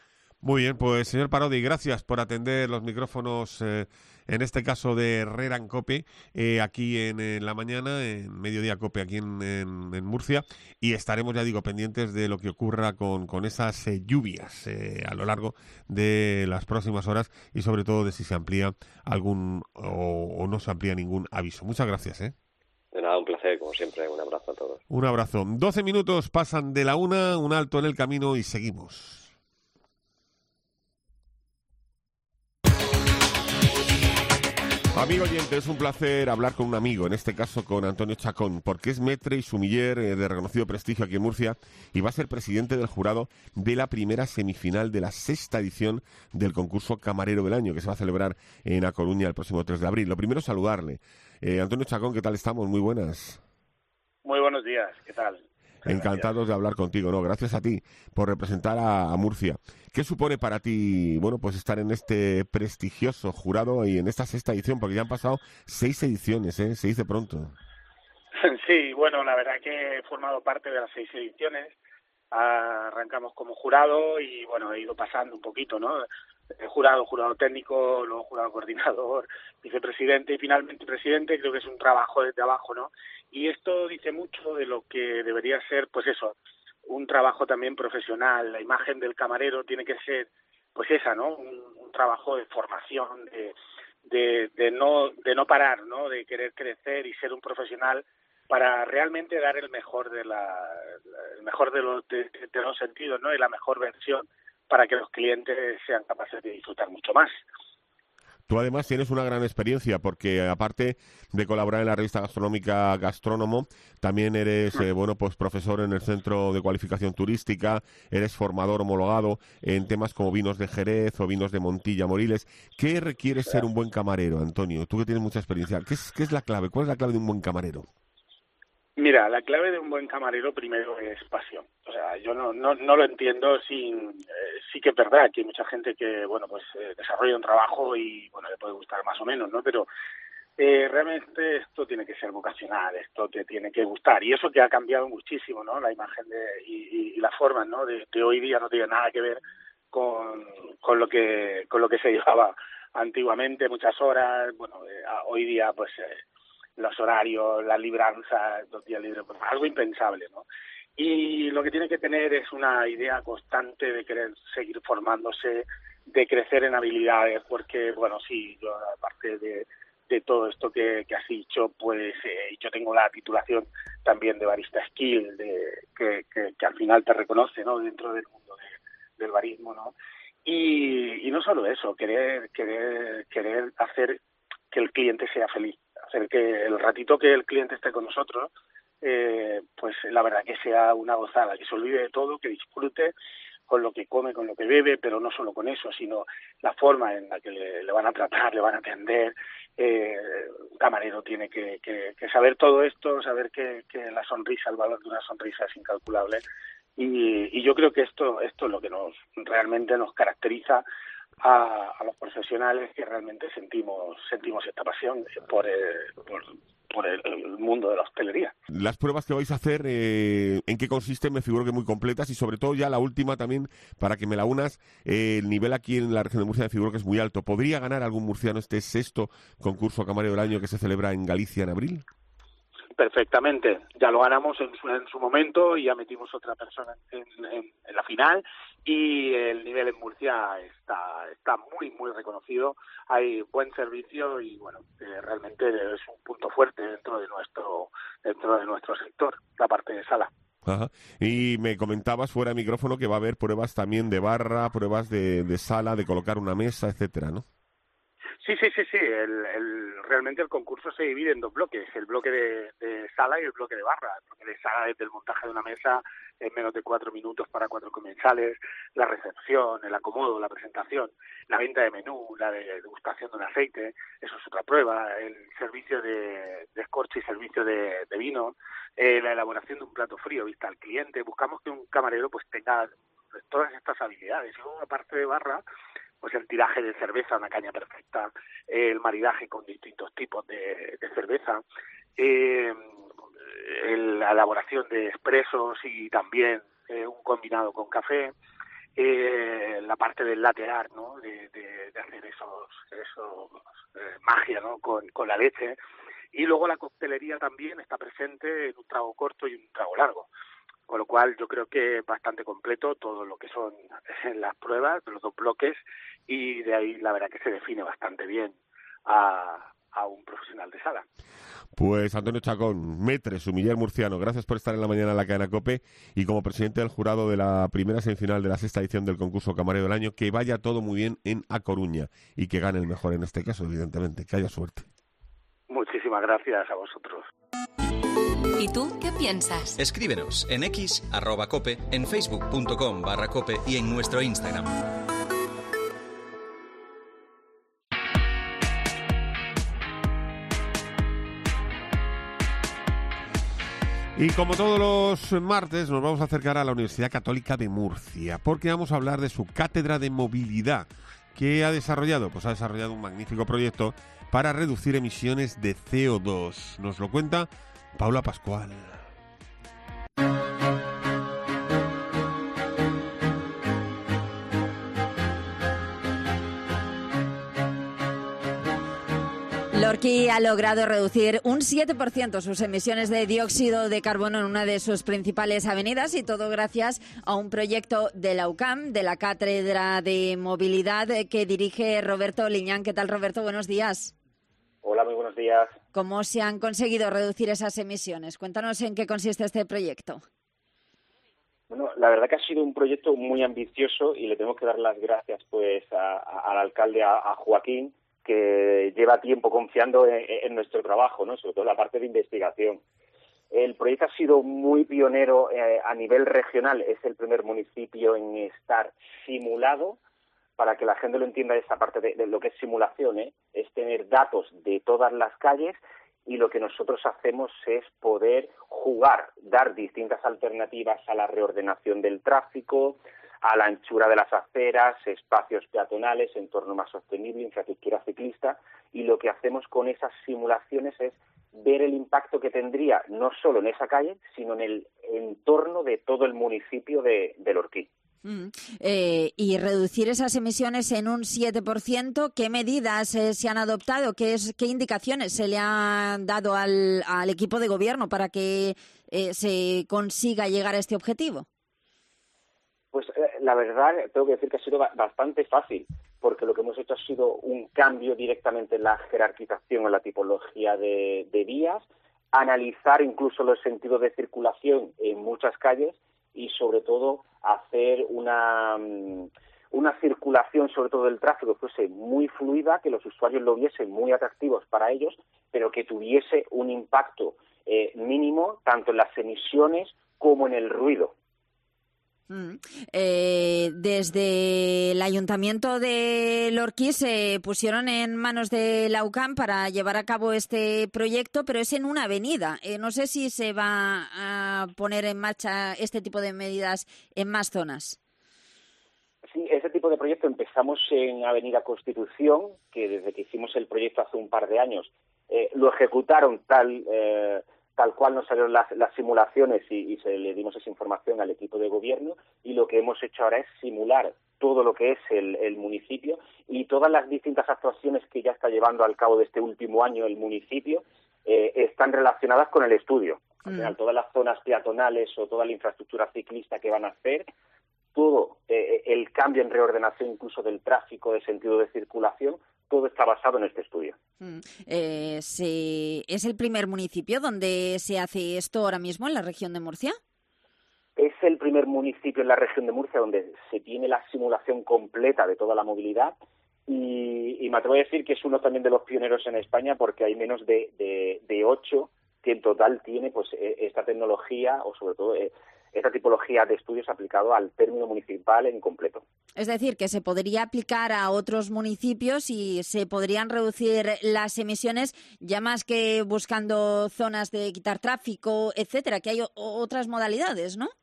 Muy bien, pues señor Parodi, gracias por atender los micrófonos, eh, en este caso de Herrera en COPE, eh, aquí en, en la mañana, en Mediodía COPE, aquí en, en, en Murcia, y estaremos, ya digo, pendientes de lo que ocurra con, con esas eh, lluvias eh, a lo largo de las próximas horas y sobre todo de si se amplía algún o, o no se amplía ningún aviso. Muchas gracias, ¿eh? De nada, un placer, como siempre, un abrazo a todos. Un abrazo. doce minutos pasan de la una, un alto en el camino y seguimos. Amigo oyente, es un placer hablar con un amigo, en este caso con Antonio Chacón, porque es maître y sumiller eh, de reconocido prestigio aquí en Murcia y va a ser presidente del jurado de la primera semifinal de la sexta edición del concurso Camarero del Año, que se va a celebrar en A Coruña el próximo tres de abril. Lo primero, saludarle. Eh, Antonio Chacón, ¿qué tal estamos? Muy buenas. Muy buenos días, ¿qué tal? Encantados de hablar contigo, ¿no? Gracias a ti por representar a, a Murcia. ¿Qué supone para ti, bueno, pues estar en este prestigioso jurado y en esta sexta edición? Porque ya han pasado seis ediciones, ¿eh? Se dice pronto. Sí, bueno, la verdad que he formado parte de las seis ediciones. Arrancamos como jurado y, bueno, he ido pasando un poquito, ¿no? Jurado, jurado técnico, luego jurado coordinador, vicepresidente y finalmente presidente. Creo que es un trabajo desde abajo, ¿no? Y esto dice mucho de lo que debería ser, pues eso, un trabajo también profesional. La imagen del camarero tiene que ser, pues esa, ¿no? Un, un trabajo de formación, de, de, de no de no parar, ¿no? De querer crecer y ser un profesional para realmente dar el mejor de la el mejor de los de, de los sentidos, ¿no? Y la mejor versión para que los clientes sean capaces de disfrutar mucho más. Tú además tienes una gran experiencia porque aparte de colaborar en la revista gastronómica Gastrónomo, también eres eh, bueno pues profesor en el Centro de Cualificación Turística, eres formador homologado en temas como vinos de Jerez o vinos de Montilla, Moriles. ¿Qué requiere ser un buen camarero, Antonio? Tú que tienes mucha experiencia, ¿qué es, qué es la clave? ¿Cuál es la clave de un buen camarero? Mira, la clave de un buen camarero primero es pasión. O sea, yo no no, no lo entiendo sin... Eh, sí que es verdad que hay mucha gente que, bueno, pues eh, desarrolla un trabajo y, bueno, le puede gustar más o menos, ¿no? Pero eh, realmente esto tiene que ser vocacional, esto te tiene que gustar. Y eso que ha cambiado muchísimo, ¿no? La imagen de, y, y la forma, ¿no? De, de hoy día no tiene nada que ver con, con lo que con lo que se llevaba antiguamente, muchas horas. Bueno, eh, hoy día, pues... Eh, los horarios, las libranzas, los días libres, pues algo impensable, ¿no? Y lo que tiene que tener es una idea constante de querer seguir formándose, de crecer en habilidades, porque, bueno, sí, yo aparte de, que todo esto que, que has dicho, pues eh, yo tengo la titulación también de barista skill, de, que, que, que al final te reconoce, ¿no?, dentro del mundo de, del barismo, ¿no? Y, y no solo eso, querer, querer, querer hacer que el cliente sea feliz, hacer que el ratito que el cliente esté con nosotros, eh, pues la verdad que sea una gozada, que se olvide de todo, que disfrute con lo que come, con lo que bebe, pero no solo con eso, sino la forma en la que le, le van a tratar, le van a atender. Eh, un camarero tiene que, que, que saber todo esto, saber que, que la sonrisa, el valor de una sonrisa es incalculable. Y, y yo creo que esto, esto es lo que nos realmente nos caracteriza a, a los profesionales que realmente sentimos sentimos esta pasión por el, por, por el, el mundo de la hostelería. Las pruebas que vais a hacer, eh, ¿en qué consisten? Me figuro que muy completas, y sobre todo ya la última también, para que me la unas, eh, el nivel aquí en la región de Murcia me figuro que es muy alto. ¿Podría ganar algún murciano este sexto concurso camarero del año que se celebra en Galicia en abril? Perfectamente, ya lo ganamos en su, en su momento y ya metimos otra persona en, en, en la final, y el nivel en Murcia está está muy muy reconocido, hay buen servicio y bueno, eh, realmente es un punto fuerte dentro de nuestro dentro de nuestro sector, la parte de sala. Ajá. Y me comentabas fuera de micrófono que va a haber pruebas también de barra, pruebas de, de sala, de colocar una mesa, etcétera, ¿no? Sí, sí, sí, sí. El, el, realmente el concurso se divide en dos bloques, el bloque de, de sala y el bloque de barra. El bloque de sala es el montaje de una mesa en menos de cuatro minutos para cuatro comensales, la recepción, el acomodo, la presentación, la venta de menú, la de degustación de un aceite, eso es otra prueba, el servicio de, de escorche y servicio de, de vino, eh, la elaboración de un plato frío vista al cliente. Buscamos que un camarero pues tenga todas estas habilidades. Y luego, aparte de barra, pues el tiraje de cerveza, una caña perfecta, el maridaje con distintos tipos de, de cerveza, eh, el, la elaboración de expresos y también eh, un combinado con café, eh, la parte del latte art, ¿no?, de, de, de hacer esos, esos eh, magia, ¿no?, con, con la leche. Y luego la coctelería también está presente en un trago corto y un trago largo. Con lo cual yo creo que es bastante completo todo lo que son las pruebas de los dos bloques, y de ahí la verdad que se define bastante bien a, a un profesional de sala. Pues Antonio Chacón, Metre, sumiller murciano, gracias por estar en la mañana en la cadena COPE, y como presidente del jurado de la primera semifinal de la sexta edición del concurso camarero del año, que vaya todo muy bien en A Coruña y que gane el mejor en este caso, evidentemente, que haya suerte. Muchísimas gracias a vosotros. ¿Y tú qué piensas? Escríbenos en X, arroba cope, en facebook.com barra cope y en nuestro Instagram. Y como todos los martes nos vamos a acercar a la Universidad Católica de Murcia, porque vamos a hablar de su cátedra de movilidad. ¿Qué ha desarrollado? Pues ha desarrollado un magnífico proyecto para reducir emisiones de C O dos. Nos lo cuenta Paula Pascual. Lorquí ha logrado reducir un siete por ciento sus emisiones de dióxido de carbono en una de sus principales avenidas, y todo gracias a un proyecto de la U C A M, de la Cátedra de Movilidad, que dirige Roberto Liñán. ¿Qué tal, Roberto? Buenos días. Hola, muy buenos días. ¿Cómo se han conseguido reducir esas emisiones? Cuéntanos en qué consiste este proyecto. Bueno, la verdad que ha sido un proyecto muy ambicioso y le tenemos que dar las gracias pues a, a, al alcalde, a, a Joaquín, que lleva tiempo confiando en, en nuestro trabajo, ¿no?, sobre todo la parte de investigación. El proyecto ha sido muy pionero eh, a nivel regional, es el primer municipio en estar simulado. Para que la gente lo entienda, esa parte de, de lo que es simulación, ¿eh? Es tener datos de todas las calles, y lo que nosotros hacemos es poder jugar, dar distintas alternativas a la reordenación del tráfico, a la anchura de las aceras, espacios peatonales, entorno más sostenible, infraestructura ciclista, y lo que hacemos con esas simulaciones es ver el impacto que tendría no solo en esa calle, sino en el entorno de todo el municipio de, de Lorquí. Mm. Eh, y reducir esas emisiones en un siete por ciento, ¿qué medidas eh, se han adoptado? ¿Qué, es, ¿Qué indicaciones se le han dado al, al equipo de gobierno para que eh, se consiga llegar a este objetivo? Pues eh, la verdad, tengo que decir que ha sido bastante fácil, porque lo que hemos hecho ha sido un cambio directamente en la jerarquización, en la tipología de, de vías, analizar incluso los sentidos de circulación en muchas calles y, sobre todo, hacer una, una circulación, sobre todo del tráfico, que fuese muy fluida, que los usuarios lo viesen muy atractivos para ellos, pero que tuviese un impacto eh, mínimo tanto en las emisiones como en el ruido. Mm. Eh, desde el Ayuntamiento de Lorquí se pusieron en manos de la U C A M para llevar a cabo este proyecto, pero es en una avenida. Eh, no sé si se va a poner en marcha este tipo de medidas en más zonas. Sí, ese tipo de proyecto empezamos en Avenida Constitución, que desde que hicimos el proyecto hace un par de años eh, lo ejecutaron tal... Eh, tal cual nos salieron las, las simulaciones y, y se le dimos esa información al equipo de gobierno, y lo que hemos hecho ahora es simular todo lo que es el, el municipio y todas las distintas actuaciones que ya está llevando al cabo de este último año el municipio eh, están relacionadas con el estudio. Mm. Al final, todas las zonas peatonales o toda la infraestructura ciclista que van a hacer, todo eh, el cambio en reordenación incluso del tráfico, de sentido de circulación, todo está basado en este estudio. Mm. Eh, se, ¿Es el primer municipio donde se hace esto ahora mismo en la región de Murcia? Es el primer municipio en la región de Murcia donde se tiene la simulación completa de toda la movilidad y, y me atrevo a decir que es uno también de los pioneros en España, porque hay menos de, de, de ocho que en total tiene pues esta tecnología o sobre todo esta tipología de estudios aplicado al término municipal en completo. Es decir, que se podría aplicar a otros municipios y se podrían reducir las emisiones, ya más que buscando zonas de quitar tráfico, etcétera, que hay o- otras modalidades, ¿no?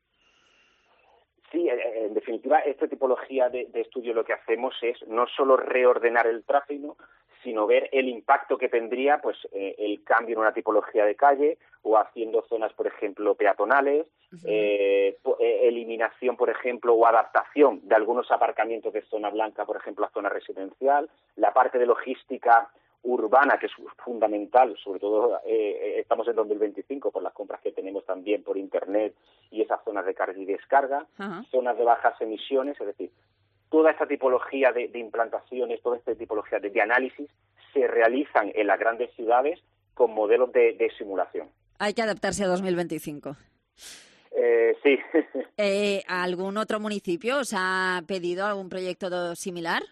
Sí, en definitiva, esta tipología de, de estudio lo que hacemos es no solo reordenar el tráfico, sino ver el impacto que tendría pues eh, el cambio en una tipología de calle o haciendo zonas, por ejemplo, peatonales, uh-huh. eh, eliminación, por ejemplo, o adaptación de algunos aparcamientos de zona blanca, por ejemplo, a zona residencial, la parte de logística urbana, que es fundamental, sobre todo eh, estamos en dos mil veinticinco por las compras que tenemos también por Internet y esas zonas de carga y descarga, uh-huh. zonas de bajas emisiones, es decir, toda esta tipología de, de implantaciones, toda esta tipología de, de análisis se realizan en las grandes ciudades con modelos de, de simulación. Hay que adaptarse a dos mil veinticinco. Eh, sí. eh, ¿Algún otro municipio os ha pedido algún proyecto similar?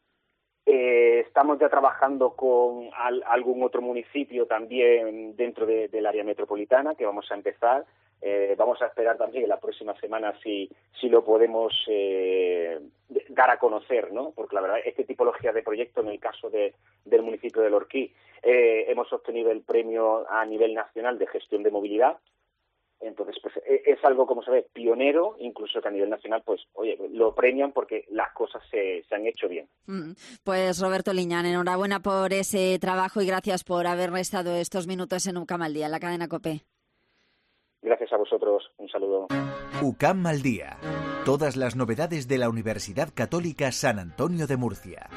Eh, estamos ya trabajando con al, algún otro municipio también dentro de, del área metropolitana, que vamos a empezar. Eh, vamos a esperar también en la próxima semana si, si lo podemos eh, dar a conocer, ¿no? Porque la verdad, esta tipología de proyecto, en el caso de, del municipio de Lorquí, eh, hemos obtenido el premio a nivel nacional de gestión de movilidad. Entonces, pues es algo, como se ve, pionero, incluso que a nivel nacional, pues, oye, lo premian porque las cosas se, se han hecho bien. Mm, pues, Roberto Liñán, enhorabuena por ese trabajo y gracias por haber estado estos minutos en U C A M al Día, en la cadena COPE. Gracias a vosotros. Un saludo. U C A M al Día. Todas las novedades de la Universidad Católica San Antonio de Murcia.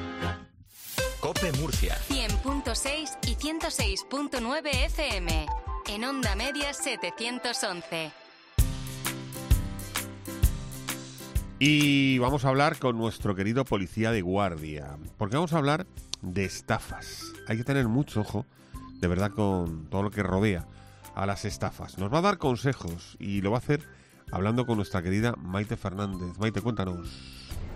COPE Murcia. cien punto seis y ciento seis punto nueve F M. En Onda Media setecientos once. Y vamos a hablar con nuestro querido policía de guardia, porque vamos a hablar de estafas. Hay que tener mucho ojo, de verdad, con todo lo que rodea a las estafas. Nos va a dar consejos y lo va a hacer hablando con nuestra querida Maite Fernández. Maite, cuéntanos.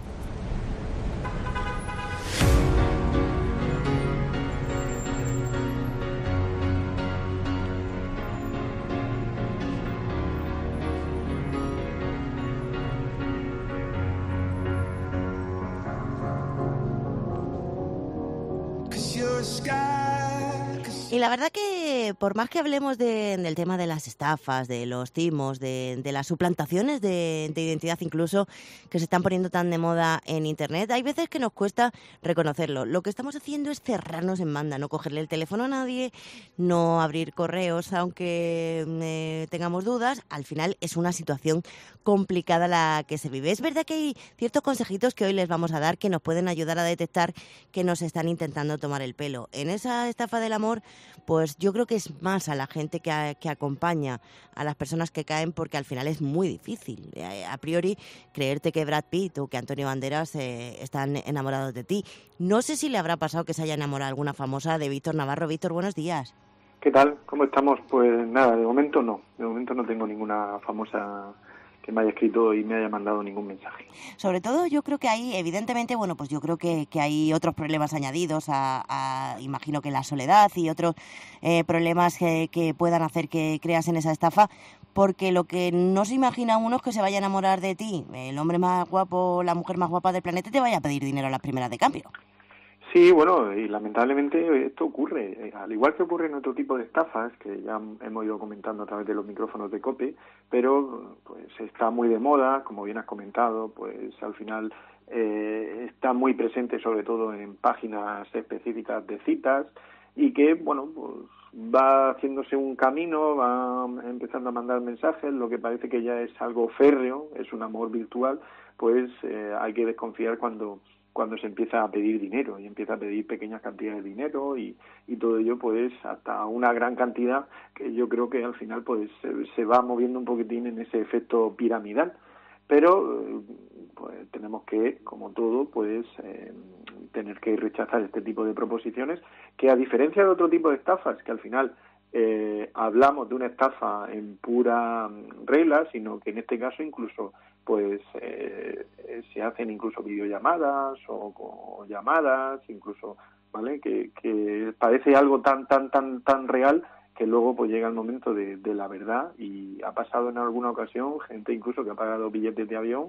Y la verdad que por más que hablemos de, del tema de las estafas, de los timos, de, de las suplantaciones de, de identidad incluso, que se están poniendo tan de moda en Internet, hay veces que nos cuesta reconocerlo. Lo que estamos haciendo es cerrarnos en banda, no cogerle el teléfono a nadie, no abrir correos aunque eh, tengamos dudas. Al final es una situación complicada la que se vive. Es verdad que hay ciertos consejitos que hoy les vamos a dar que nos pueden ayudar a detectar que nos están intentando tomar el pelo. En esa estafa del amor pues yo creo que es más a la gente que, a, que acompaña a las personas que caen, porque al final es muy difícil. A, a priori, creerte que Brad Pitt o que Antonio Banderas eh, están enamorados de ti. No sé si le habrá pasado que se haya enamorado alguna famosa de Víctor Navarro. Víctor, buenos días. ¿Qué tal? ¿Cómo estamos? Pues nada, de momento no. De momento no tengo ninguna famosa que me haya escrito y me haya mandado ningún mensaje. Sobre todo yo creo que hay, evidentemente, bueno, pues yo creo que, que hay otros problemas añadidos a, a, imagino que la soledad y otros eh, problemas que, que puedan hacer que creas en esa estafa, porque lo que no se imagina uno es que se vaya a enamorar de ti, el hombre más guapo, la mujer más guapa del planeta, te vaya a pedir dinero a las primeras de cambio. Sí, bueno, y lamentablemente esto ocurre, al igual que ocurre en otro tipo de estafas, que ya hemos ido comentando a través de los micrófonos de COPE, pero pues está muy de moda, como bien has comentado, pues al final eh, está muy presente sobre todo en páginas específicas de citas, y que, bueno, pues va haciéndose un camino, va empezando a mandar mensajes, lo que parece que ya es algo férreo, es un amor virtual, pues eh, hay que desconfiar cuando cuando se empieza a pedir dinero y empieza a pedir pequeñas cantidades de dinero y, y todo ello pues hasta una gran cantidad que yo creo que al final pues se, se va moviendo un poquitín en ese efecto piramidal, pero pues tenemos que, como todo, pues eh, tener que rechazar este tipo de proposiciones que, a diferencia de otro tipo de estafas que al final eh, hablamos de una estafa en pura regla, sino que en este caso incluso pues eh, se hacen incluso videollamadas o, o llamadas, incluso, ¿vale? Que, que parece algo tan tan tan tan real que luego pues llega el momento de, de la verdad, y ha pasado en alguna ocasión gente incluso que ha pagado billetes de avión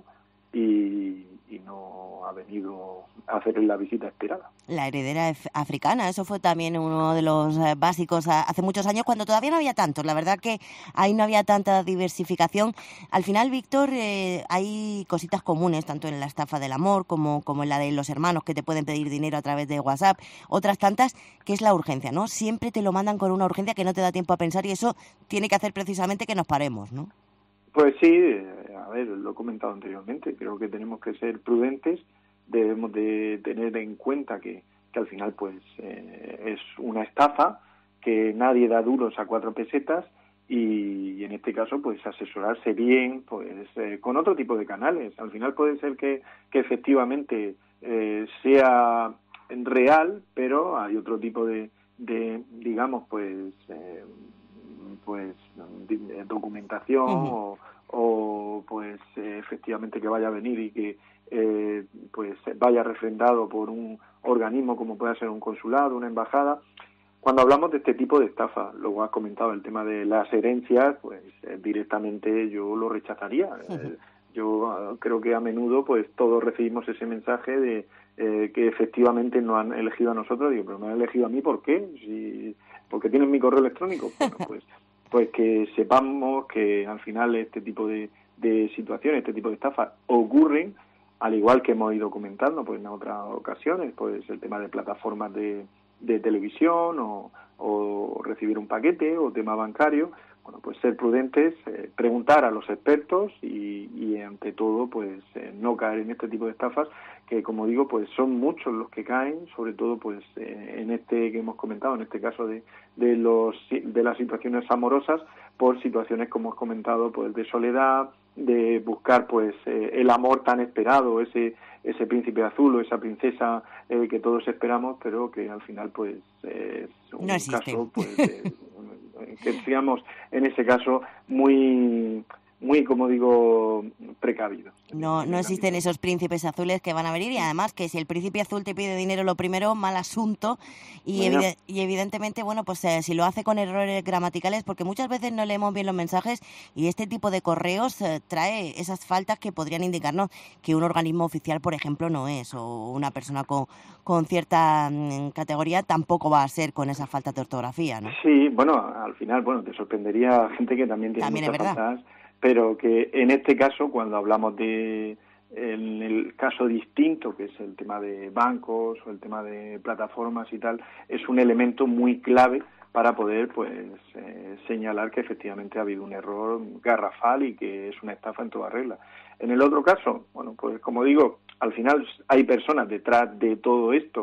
y, y no ha venido a hacer la visita esperada. La heredera africana, eso fue también uno de los básicos hace muchos años, cuando todavía no había tantos. La verdad que ahí no había tanta diversificación. Al final, Víctor, eh, hay cositas comunes, tanto en la estafa del amor como, como en la de los hermanos que te pueden pedir dinero a través de WhatsApp, otras tantas, que es la urgencia, ¿no? Siempre te lo mandan con una urgencia que no te da tiempo a pensar, y eso tiene que hacer precisamente que nos paremos, ¿no? Pues sí, a ver, lo he comentado anteriormente, creo que tenemos que ser prudentes, debemos de tener en cuenta que, que al final pues eh, es una estafa, que nadie da duros a cuatro pesetas, y, y en este caso pues asesorarse bien pues eh, con otro tipo de canales. Al final puede ser que, que efectivamente eh, sea real, pero hay otro tipo de, de digamos pues eh, pues documentación uh-huh. o, o pues eh, efectivamente que vaya a venir y que eh, pues vaya refrendado por un organismo como pueda ser un consulado, una embajada. Cuando hablamos de este tipo de estafa, luego has comentado el tema de las herencias, pues eh, directamente yo lo rechazaría. Uh-huh. Eh, yo uh, creo que a menudo pues todos recibimos ese mensaje de eh, que efectivamente nos han elegido a nosotros. Digo, pero me han elegido a mí, ¿por qué? Si, porque tienen mi correo electrónico. Bueno, pues pues que sepamos que al final este tipo de, de situaciones, este tipo de estafas ocurren, al igual que hemos ido comentando pues en otras ocasiones, pues el tema de plataformas de, de televisión o, o recibir un paquete o tema bancario. Bueno, pues ser prudentes, eh, preguntar a los expertos y, y ante todo pues eh, no caer en este tipo de estafas, que como digo pues son muchos los que caen, sobre todo pues eh, en este que hemos comentado, en este caso de de los de las situaciones amorosas, por situaciones como hemos comentado pues de soledad, de buscar pues eh, el amor tan esperado, ese ese príncipe azul o esa princesa eh, que todos esperamos, pero que al final pues eh, es un no caso pues de, que digamos en ese caso muy muy, como digo, precavido. No, no existen esos príncipes azules que van a venir, y además que si el príncipe azul te pide dinero lo primero, mal asunto, y, bueno. evide- y evidentemente, bueno, pues eh, si lo hace con errores gramaticales, porque muchas veces no leemos bien los mensajes, y este tipo de correos eh, trae esas faltas que podrían indicarnos que un organismo oficial, por ejemplo, no es, o una persona con, con cierta mm, categoría tampoco va a ser con esas faltas de ortografía, ¿no? Sí, bueno, al final, bueno, te sorprendería gente que también tiene también muchas faltas, pero que en este caso, cuando hablamos de en el caso distinto, que es el tema de bancos o el tema de plataformas y tal, es un elemento muy clave para poder pues eh, señalar que efectivamente ha habido un error garrafal y que es una estafa en toda regla. En el otro caso, bueno, pues como digo, al final hay personas detrás de todo esto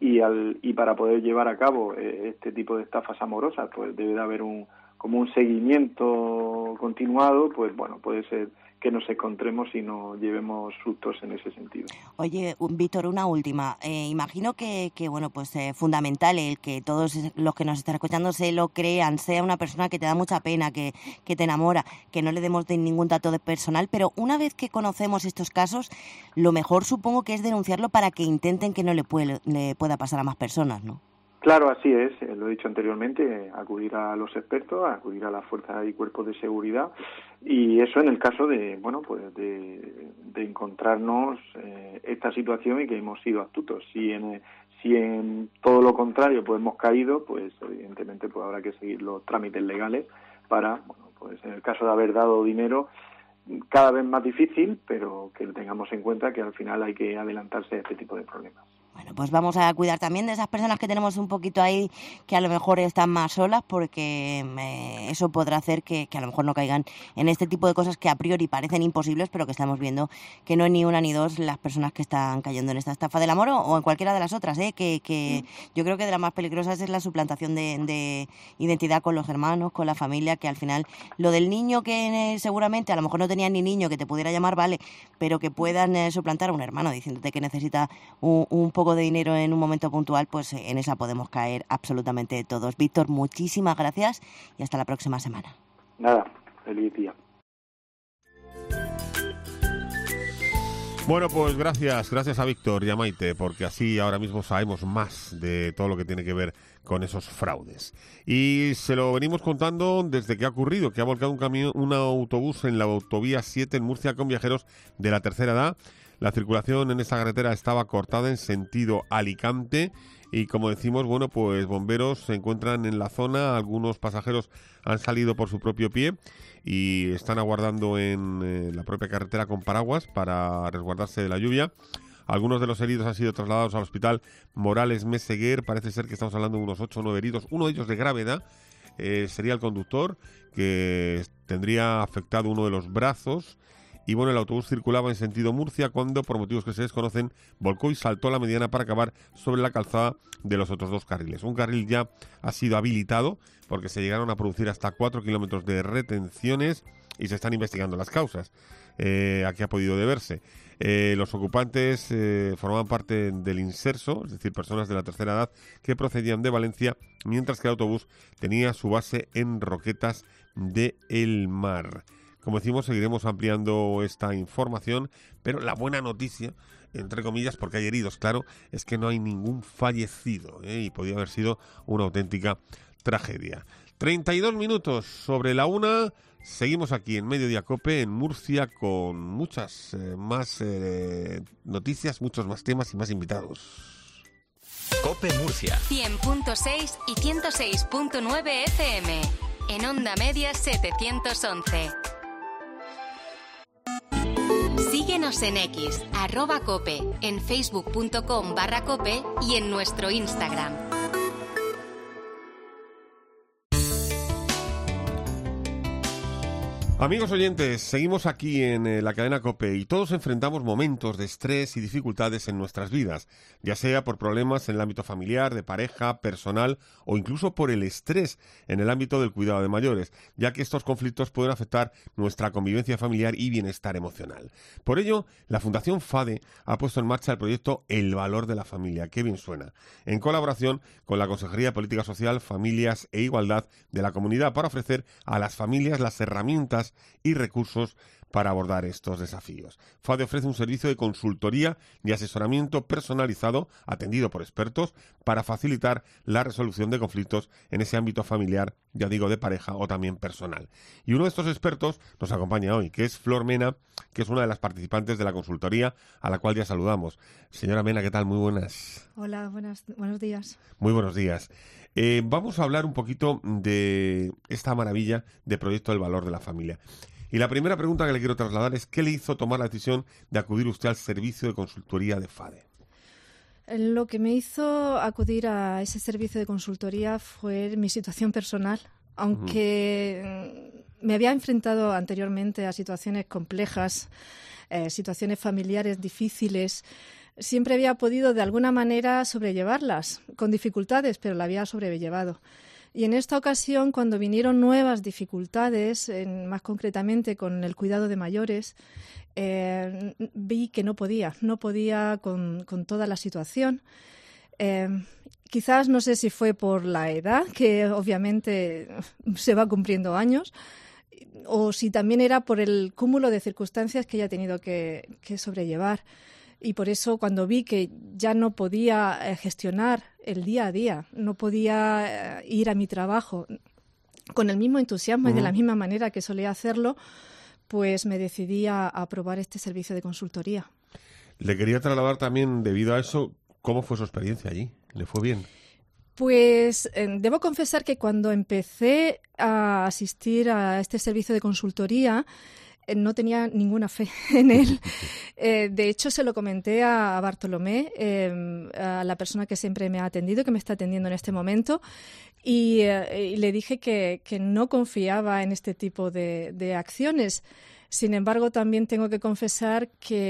y, al, y para poder llevar a cabo eh, este tipo de estafas amorosas, pues debe de haber un como un seguimiento continuado, pues bueno, puede ser que nos encontremos y nos llevemos sustos en ese sentido. Oye, Víctor, una última. Eh, imagino que, que bueno, pues eh, fundamental el que todos los que nos están escuchando se lo crean, sea una persona que te da mucha pena, que, que te enamora, que no le demos de ningún dato de personal, pero una vez que conocemos estos casos, lo mejor supongo que es denunciarlo para que intenten que no le, puede, le pueda pasar a más personas, ¿no? Claro, así es, eh, lo he dicho anteriormente, acudir a los expertos, acudir a las fuerzas y cuerpos de seguridad, y eso en el caso de, bueno, pues de, de encontrarnos eh, esta situación y que hemos sido astutos. Si en, si en todo lo contrario pues hemos caído, pues evidentemente pues habrá que seguir los trámites legales para, bueno, pues en el caso de haber dado dinero, cada vez más difícil, pero que tengamos en cuenta que al final hay que adelantarse a este tipo de problemas. Bueno, pues vamos a cuidar también de esas personas que tenemos un poquito ahí, que a lo mejor están más solas, porque eh, eso podrá hacer que, que a lo mejor no caigan en este tipo de cosas que a priori parecen imposibles, pero que estamos viendo que no es ni una ni dos las personas que están cayendo en esta estafa del amor o en cualquiera de las otras, ¿eh? que, que yo creo que de las más peligrosas es la suplantación de, de identidad con los hermanos, con la familia, que al final lo del niño que eh, seguramente a lo mejor no tenía ni niño que te pudiera llamar, vale, pero que puedan eh, suplantar a un hermano diciéndote que necesita un, un poco de dinero en un momento puntual, pues en esa podemos caer absolutamente todos. Víctor, muchísimas gracias y hasta la próxima semana. Nada, feliz día. Bueno, pues gracias, gracias a Víctor y a Maite, porque así ahora mismo sabemos más de todo lo que tiene que ver con esos fraudes. Y se lo venimos contando desde que ha ocurrido, que ha volcado un camión, un autobús en la autovía siete en Murcia con viajeros de la tercera edad. La circulación en esta carretera estaba cortada en sentido Alicante y, como decimos, bueno, pues bomberos se encuentran en la zona, algunos pasajeros han salido por su propio pie y están aguardando en eh, la propia carretera con paraguas para resguardarse de la lluvia. Algunos de los heridos han sido trasladados al hospital Morales Meseguer, parece ser que estamos hablando de unos ocho o nueve heridos, uno de ellos de gravedad, eh, sería el conductor, que tendría afectado uno de los brazos. Y bueno, el autobús circulaba en sentido Murcia cuando, por motivos que se desconocen, volcó y saltó a la mediana para acabar sobre la calzada de los otros dos carriles. Un carril ya ha sido habilitado porque se llegaron a producir hasta cuatro kilómetros de retenciones y se están investigando las causas. Eh, ¿A qué ha podido deberse? Eh, los ocupantes eh, formaban parte del inserso, es decir, personas de la tercera edad que procedían de Valencia, mientras que el autobús tenía su base en Roquetas de El Mar. Como decimos, seguiremos ampliando esta información, pero la buena noticia, entre comillas, porque hay heridos, claro, es que no hay ningún fallecido, ¿eh? Y podría haber sido una auténtica tragedia. treinta y dos minutos sobre la una, seguimos aquí en Mediodía Cope, en Murcia, con muchas eh, más eh, noticias, muchos más temas y más invitados. Cope Murcia. cien punto seis y ciento seis punto nueve F M. En Onda Media setecientos once. Síguenos en X, arroba cope, en facebook.com barra cope y en nuestro Instagram. Amigos oyentes, seguimos aquí en eh, la cadena COPE y todos enfrentamos momentos de estrés y dificultades en nuestras vidas, ya sea por problemas en el ámbito familiar, de pareja, personal o incluso por el estrés en el ámbito del cuidado de mayores, ya que estos conflictos pueden afectar nuestra convivencia familiar y bienestar emocional. Por ello, la Fundación FADE ha puesto en marcha el proyecto El Valor de la Familia, que bien suena, en colaboración con la Consejería de Política Social, Familias e Igualdad de la Comunidad para ofrecer a las familias las herramientas y recursos para abordar estos desafíos. FADE ofrece un servicio de consultoría y asesoramiento personalizado, atendido por expertos, para facilitar la resolución de conflictos en ese ámbito familiar, ya digo, de pareja o también personal. Y uno de estos expertos nos acompaña hoy, que es Flor Mena, que es una de las participantes de la consultoría, a la cual ya saludamos. Señora Mena, ¿qué tal? Muy buenas. Hola, buenas, buenos días. Muy buenos días. Eh, vamos a hablar un poquito de esta maravilla de proyecto El Valor de la Familia. Y la primera pregunta que le quiero trasladar es, ¿qué le hizo tomar la decisión de acudir usted al servicio de consultoría de FADE? Lo que me hizo acudir a ese servicio de consultoría fue mi situación personal, aunque uh-huh. me había enfrentado anteriormente a situaciones complejas, eh, situaciones familiares difíciles. siempre había podido de alguna manera sobrellevarlas, con dificultades, pero la había sobrellevado. Y en esta ocasión, cuando vinieron nuevas dificultades, en, más concretamente con el cuidado de mayores, eh, vi que no podía, no podía con, con toda la situación. Eh, quizás no sé si fue por la edad, que obviamente se va cumpliendo años, o si también era por el cúmulo de circunstancias que ella ha tenido que, que sobrellevar. Y por eso, cuando vi que ya no podía eh, gestionar el día a día, no podía eh, ir a mi trabajo con el mismo entusiasmo uh-huh. y de la misma manera que solía hacerlo, pues me decidí a, a probar este servicio de consultoría. Le quería trasladar también, debido a eso, ¿cómo fue su experiencia allí? ¿Le fue bien? Pues eh, debo confesar que cuando empecé a asistir a este servicio de consultoría eh, no tenía ninguna fe en él. Eh, de hecho, se lo comenté a, a Bartolomé, eh, a la persona que siempre me ha atendido, que me está atendiendo en este momento, y, eh, y le dije que, que no confiaba en este tipo de, de acciones. Sin embargo, también tengo que confesar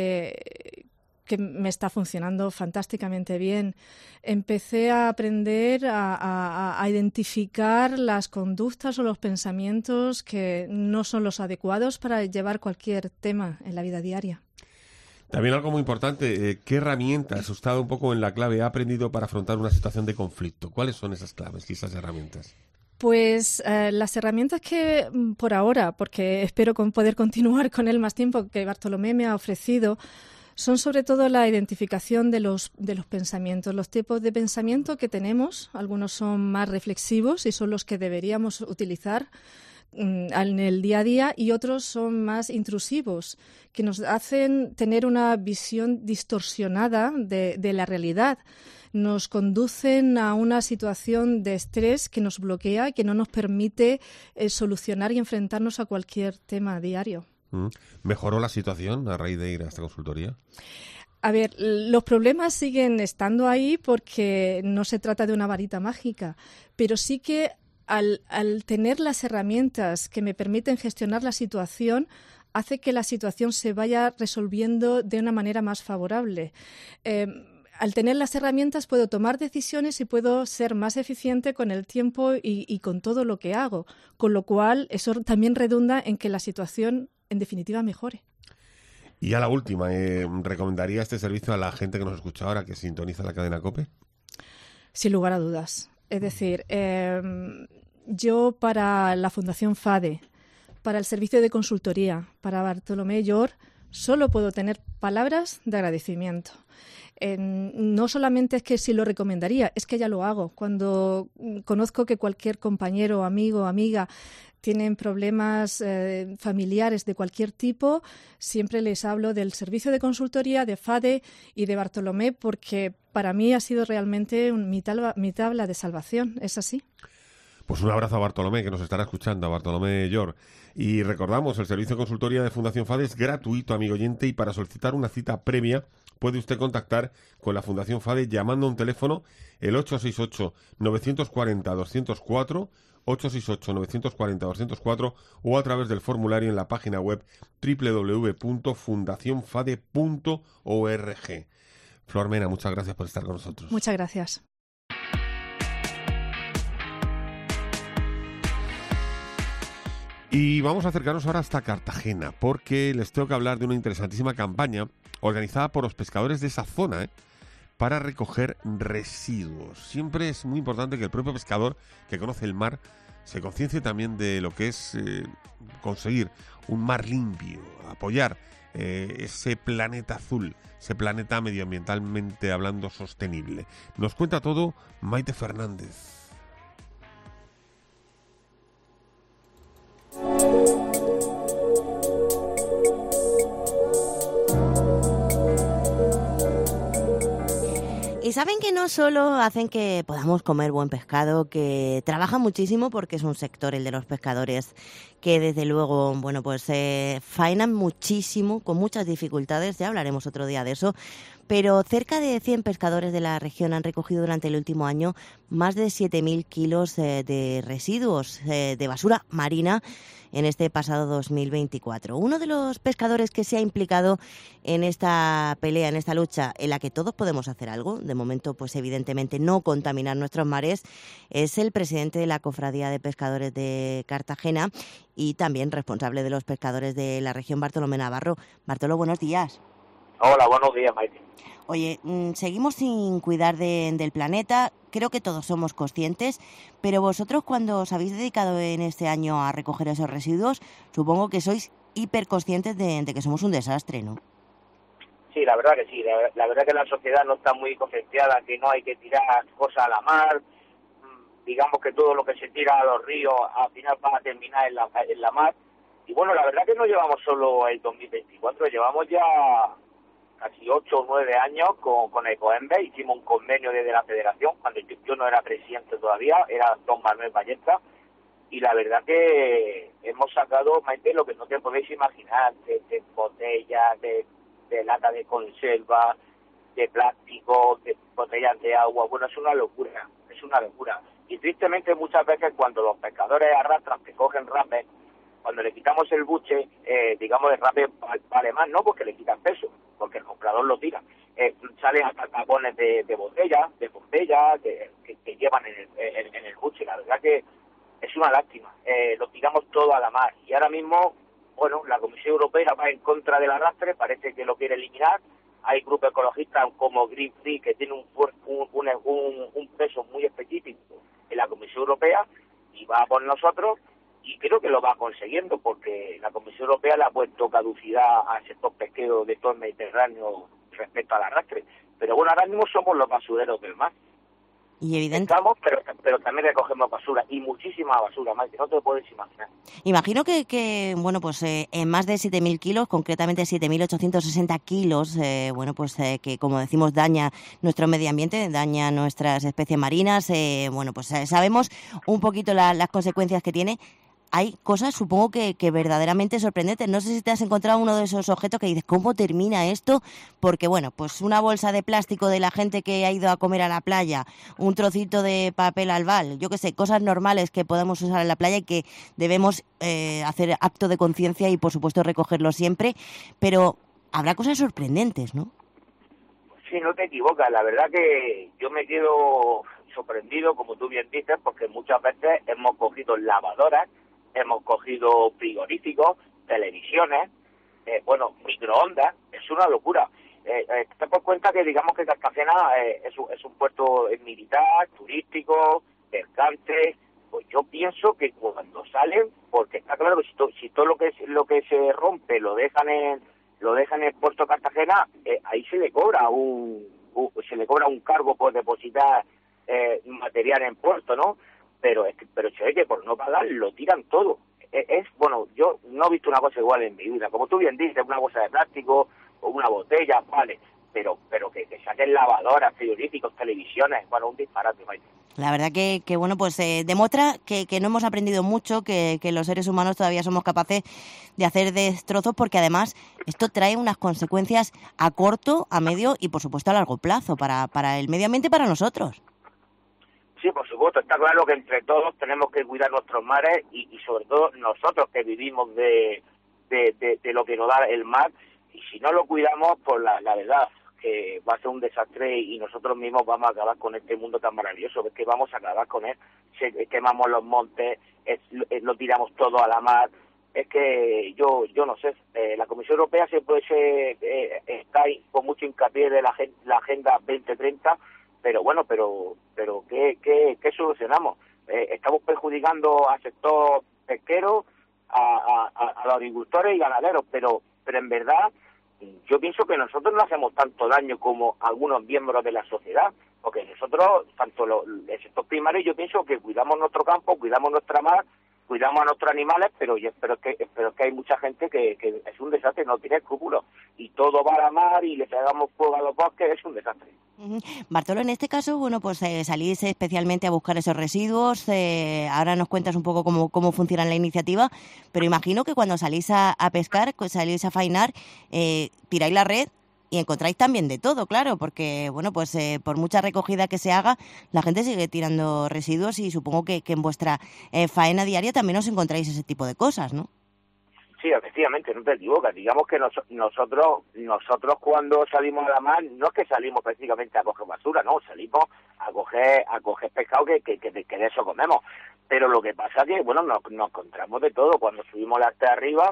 que que me está funcionando fantásticamente bien. Empecé a aprender a, a, a identificar las conductas o los pensamientos que no son los adecuados para llevar cualquier tema en la vida diaria. También algo muy importante, eh, ¿qué herramientas, usted ha estado un poco en la clave, ha aprendido para afrontar una situación de conflicto? ¿Cuáles son esas claves y esas herramientas? Pues eh, las herramientas que por ahora, porque espero con poder continuar con él más tiempo, que Bartolomé me ha ofrecido, son sobre todo la identificación de los, de los pensamientos, los tipos de pensamiento que tenemos. Algunos son más reflexivos y son los que deberíamos utilizar mm, en el día a día, y otros son más intrusivos, que nos hacen tener una visión distorsionada de, de la realidad. Nos conducen a una situación de estrés que nos bloquea y que no nos permite eh, solucionar y enfrentarnos a cualquier tema diario. ¿Mejoró la situación a raíz de ir a esta consultoría? A ver, los problemas siguen estando ahí porque no se trata de una varita mágica, pero sí que al, al tener las herramientas que me permiten gestionar la situación, hace que la situación se vaya resolviendo de una manera más favorable. Eh, Al tener las herramientas puedo tomar decisiones y puedo ser más eficiente con el tiempo y, y con todo lo que hago, con lo cual eso también redunda en que la situación, en definitiva, mejore. Y a la última, eh, ¿recomendaría este servicio a la gente que nos escucha ahora, que sintoniza la cadena COPE? Sin lugar a dudas. Es decir, eh, yo para la Fundación FADE, para el servicio de consultoría, para Bartolomé Llor, solo puedo tener palabras de agradecimiento. Eh, no solamente es que sí lo recomendaría, es que ya lo hago. Cuando conozco que cualquier compañero, amigo, amiga tienen problemas eh, familiares de cualquier tipo, siempre les hablo del servicio de consultoría, de FADE y de Bartolomé, porque para mí ha sido realmente un, mi, tabla, mi tabla de salvación. ¿Es así? Pues un abrazo a Bartolomé, que nos estará escuchando, a Bartolomé Llor. Y recordamos, el servicio de consultoría de Fundación FADE es gratuito, amigo oyente, y para solicitar una cita previa puede usted contactar con la Fundación FADE llamando a un teléfono, el ocho seis ocho, nueve cuatro cero, dos cero cuatro, ocho seis ocho, nueve cuatro cero, dos cero cuatro, o a través del formulario en la página web doble u doble u doble u punto fundación fade punto org. Flor Mena, muchas gracias por estar con nosotros. Muchas gracias. Y vamos a acercarnos ahora hasta Cartagena, porque les tengo que hablar de una interesantísima campaña organizada por los pescadores de esa zona, ¿eh? para recoger residuos. Siempre es muy importante que el propio pescador que conoce el mar se conciencie también de lo que es eh, conseguir un mar limpio, apoyar eh, ese planeta azul, ese planeta medioambientalmente hablando sostenible. Nos cuenta todo Maite Fernández. Y saben que no solo hacen que podamos comer buen pescado, que trabajan muchísimo porque es un sector, el de los pescadores, que desde luego, bueno, pues eh, faenan muchísimo, con muchas dificultades, ya hablaremos otro día de eso, pero cerca de cien pescadores de la región han recogido durante el último año más de siete mil kilos eh, de residuos eh, de basura marina en este pasado dos mil veinticuatro. Uno de los pescadores que se ha implicado en esta pelea, en esta lucha, en la que todos podemos hacer algo, de momento, pues evidentemente no contaminar nuestros mares, es el presidente de la Cofradía de Pescadores de Cartagena y también responsable de los pescadores de la región, Bartolomé Navarro. Bartolo, buenos días. Hola, buenos días, Maite. Oye, seguimos sin cuidar de, del planeta, creo que todos somos conscientes, pero vosotros cuando os habéis dedicado en este año a recoger esos residuos, supongo que sois hiperconscientes de, de que somos un desastre, ¿no? Sí, la verdad que sí, la, la verdad que la sociedad no está muy concienciada, que no hay que tirar cosas a la mar, digamos que todo lo que se tira a los ríos al final va a terminar en la, en la mar, y bueno, la verdad que no llevamos solo el dos mil veinticuatro, llevamos ya casi ocho o nueve años con, con Ecoembes. Hicimos un convenio desde la federación, cuando yo, yo no era presidente todavía, era don Manuel Ballesta, y la verdad que hemos sacado, Maite, lo que no te podéis imaginar, de, de botellas, de, de lata de conserva, de plástico, de botellas de agua. Bueno, es una locura, es una locura. Y tristemente muchas veces cuando los pescadores arrastran, que cogen rapes, cuando le quitamos el buche, eh, digamos, el rape vale más, no porque le quitan peso, porque el comprador lo tira. Eh, salen hasta tapones de, de botella, de botella, que, que, que llevan en el, en, en el buche. La verdad que es una lástima. Eh, lo tiramos todo a la mar. Y ahora mismo, bueno, la Comisión Europea va en contra del arrastre, parece que lo quiere eliminar. Hay grupos ecologistas como Greenpeace que tienen un, un, un, un peso muy específico en la Comisión Europea y va por nosotros. Y creo que lo va consiguiendo porque la Comisión Europea le ha puesto caducidad al sector pesquero de todo el Mediterráneo respecto al arrastre. Pero bueno, ahora mismo somos los basureros del mar. Y evidente. Estamos, pero, pero también recogemos basura y muchísima basura, más que no te lo puedes imaginar. Imagino que, que bueno, pues eh, en más de siete mil kilos, concretamente siete mil ochocientos sesenta kilos, eh, bueno, pues eh, que como decimos daña nuestro medio ambiente, daña nuestras especies marinas, eh, bueno, pues eh, sabemos un poquito la, las consecuencias que tiene. Hay cosas, supongo que, que verdaderamente sorprendentes. No sé si te has encontrado uno de esos objetos que dices, ¿cómo termina esto? Porque, bueno, pues una bolsa de plástico de la gente que ha ido a comer a la playa, un trocito de papel albal, yo qué sé, cosas normales que podemos usar en la playa y que debemos eh, hacer acto de conciencia y, por supuesto, recogerlo siempre. Pero habrá cosas sorprendentes, ¿no? Sí, no te equivocas. La verdad que yo me quedo sorprendido, como tú bien dices, porque muchas veces hemos cogido lavadoras, hemos cogido frigoríficos, televisiones, eh, bueno, microondas, es una locura. Eh, eh, te das cuenta que digamos que Cartagena eh, es, un, es un puerto militar, turístico, mercante. Pues yo pienso que cuando salen, porque está claro que si, to, si todo lo que lo que se rompe lo dejan en lo dejan en el puerto Cartagena, eh, ahí se le cobra un, un se le cobra un cargo por depositar eh, material en puerto, ¿no? Pero es que, pero che, que por no pagar lo tiran todo. Es, es, bueno, yo no he visto una cosa igual en mi vida. Como tú bien dices, una bolsa de plástico o una botella, vale, pero pero que, que saquen lavadoras, frigoríficos, televisiones, bueno, un disparate, Maite. La verdad que, que bueno, pues eh, demuestra que, que no hemos aprendido mucho, que, que los seres humanos todavía somos capaces de hacer destrozos, porque además esto trae unas consecuencias a corto, a medio y por supuesto a largo plazo para, para el medio ambiente y para nosotros. Sí, por supuesto, está claro que entre todos tenemos que cuidar nuestros mares y, y sobre todo nosotros que vivimos de, de, de, de lo que nos da el mar, y si no lo cuidamos, pues la, la verdad que va a ser un desastre y nosotros mismos vamos a acabar con este mundo tan maravilloso, es que vamos a acabar con él, se, quemamos los montes, es, es, lo tiramos todo a la mar, es que yo yo no sé, eh, la Comisión Europea se puede ser, eh, está ahí con mucho hincapié de la, la Agenda veinte treinta, pero bueno, pero pero ¿qué, qué, qué solucionamos? Eh, estamos perjudicando al sector pesquero, a, a, a los agricultores y ganaderos, pero pero en verdad yo pienso que nosotros no hacemos tanto daño como algunos miembros de la sociedad, porque nosotros, tanto lo, el sector primario, yo pienso que cuidamos nuestro campo, cuidamos nuestra mar, cuidamos a nuestros animales, pero yo espero que espero que hay mucha gente que, que es un desastre, no tiene escrúpulos, y todo va a la mar y le pegamos fuego a los bosques, es un desastre. Uh-huh. Bartolo, en este caso, bueno, pues eh, salís especialmente a buscar esos residuos, eh, ahora nos cuentas un poco cómo, cómo funciona la iniciativa, pero imagino que cuando salís a, a pescar, salís a faenar, eh, tiráis la red y encontráis también de todo, claro, porque, bueno, pues eh, por mucha recogida que se haga, la gente sigue tirando residuos y supongo que, que en vuestra eh, faena diaria también os encontráis ese tipo de cosas, ¿no? Sí, efectivamente, no te equivocas. Digamos que nos, nosotros nosotros cuando salimos a la mar, no es que salimos prácticamente a coger basura, no, salimos a coger a coger pescado que, que, que, que de eso comemos. Pero lo que pasa es que, bueno, nos, nos encontramos de todo. Cuando subimos la hasta arriba,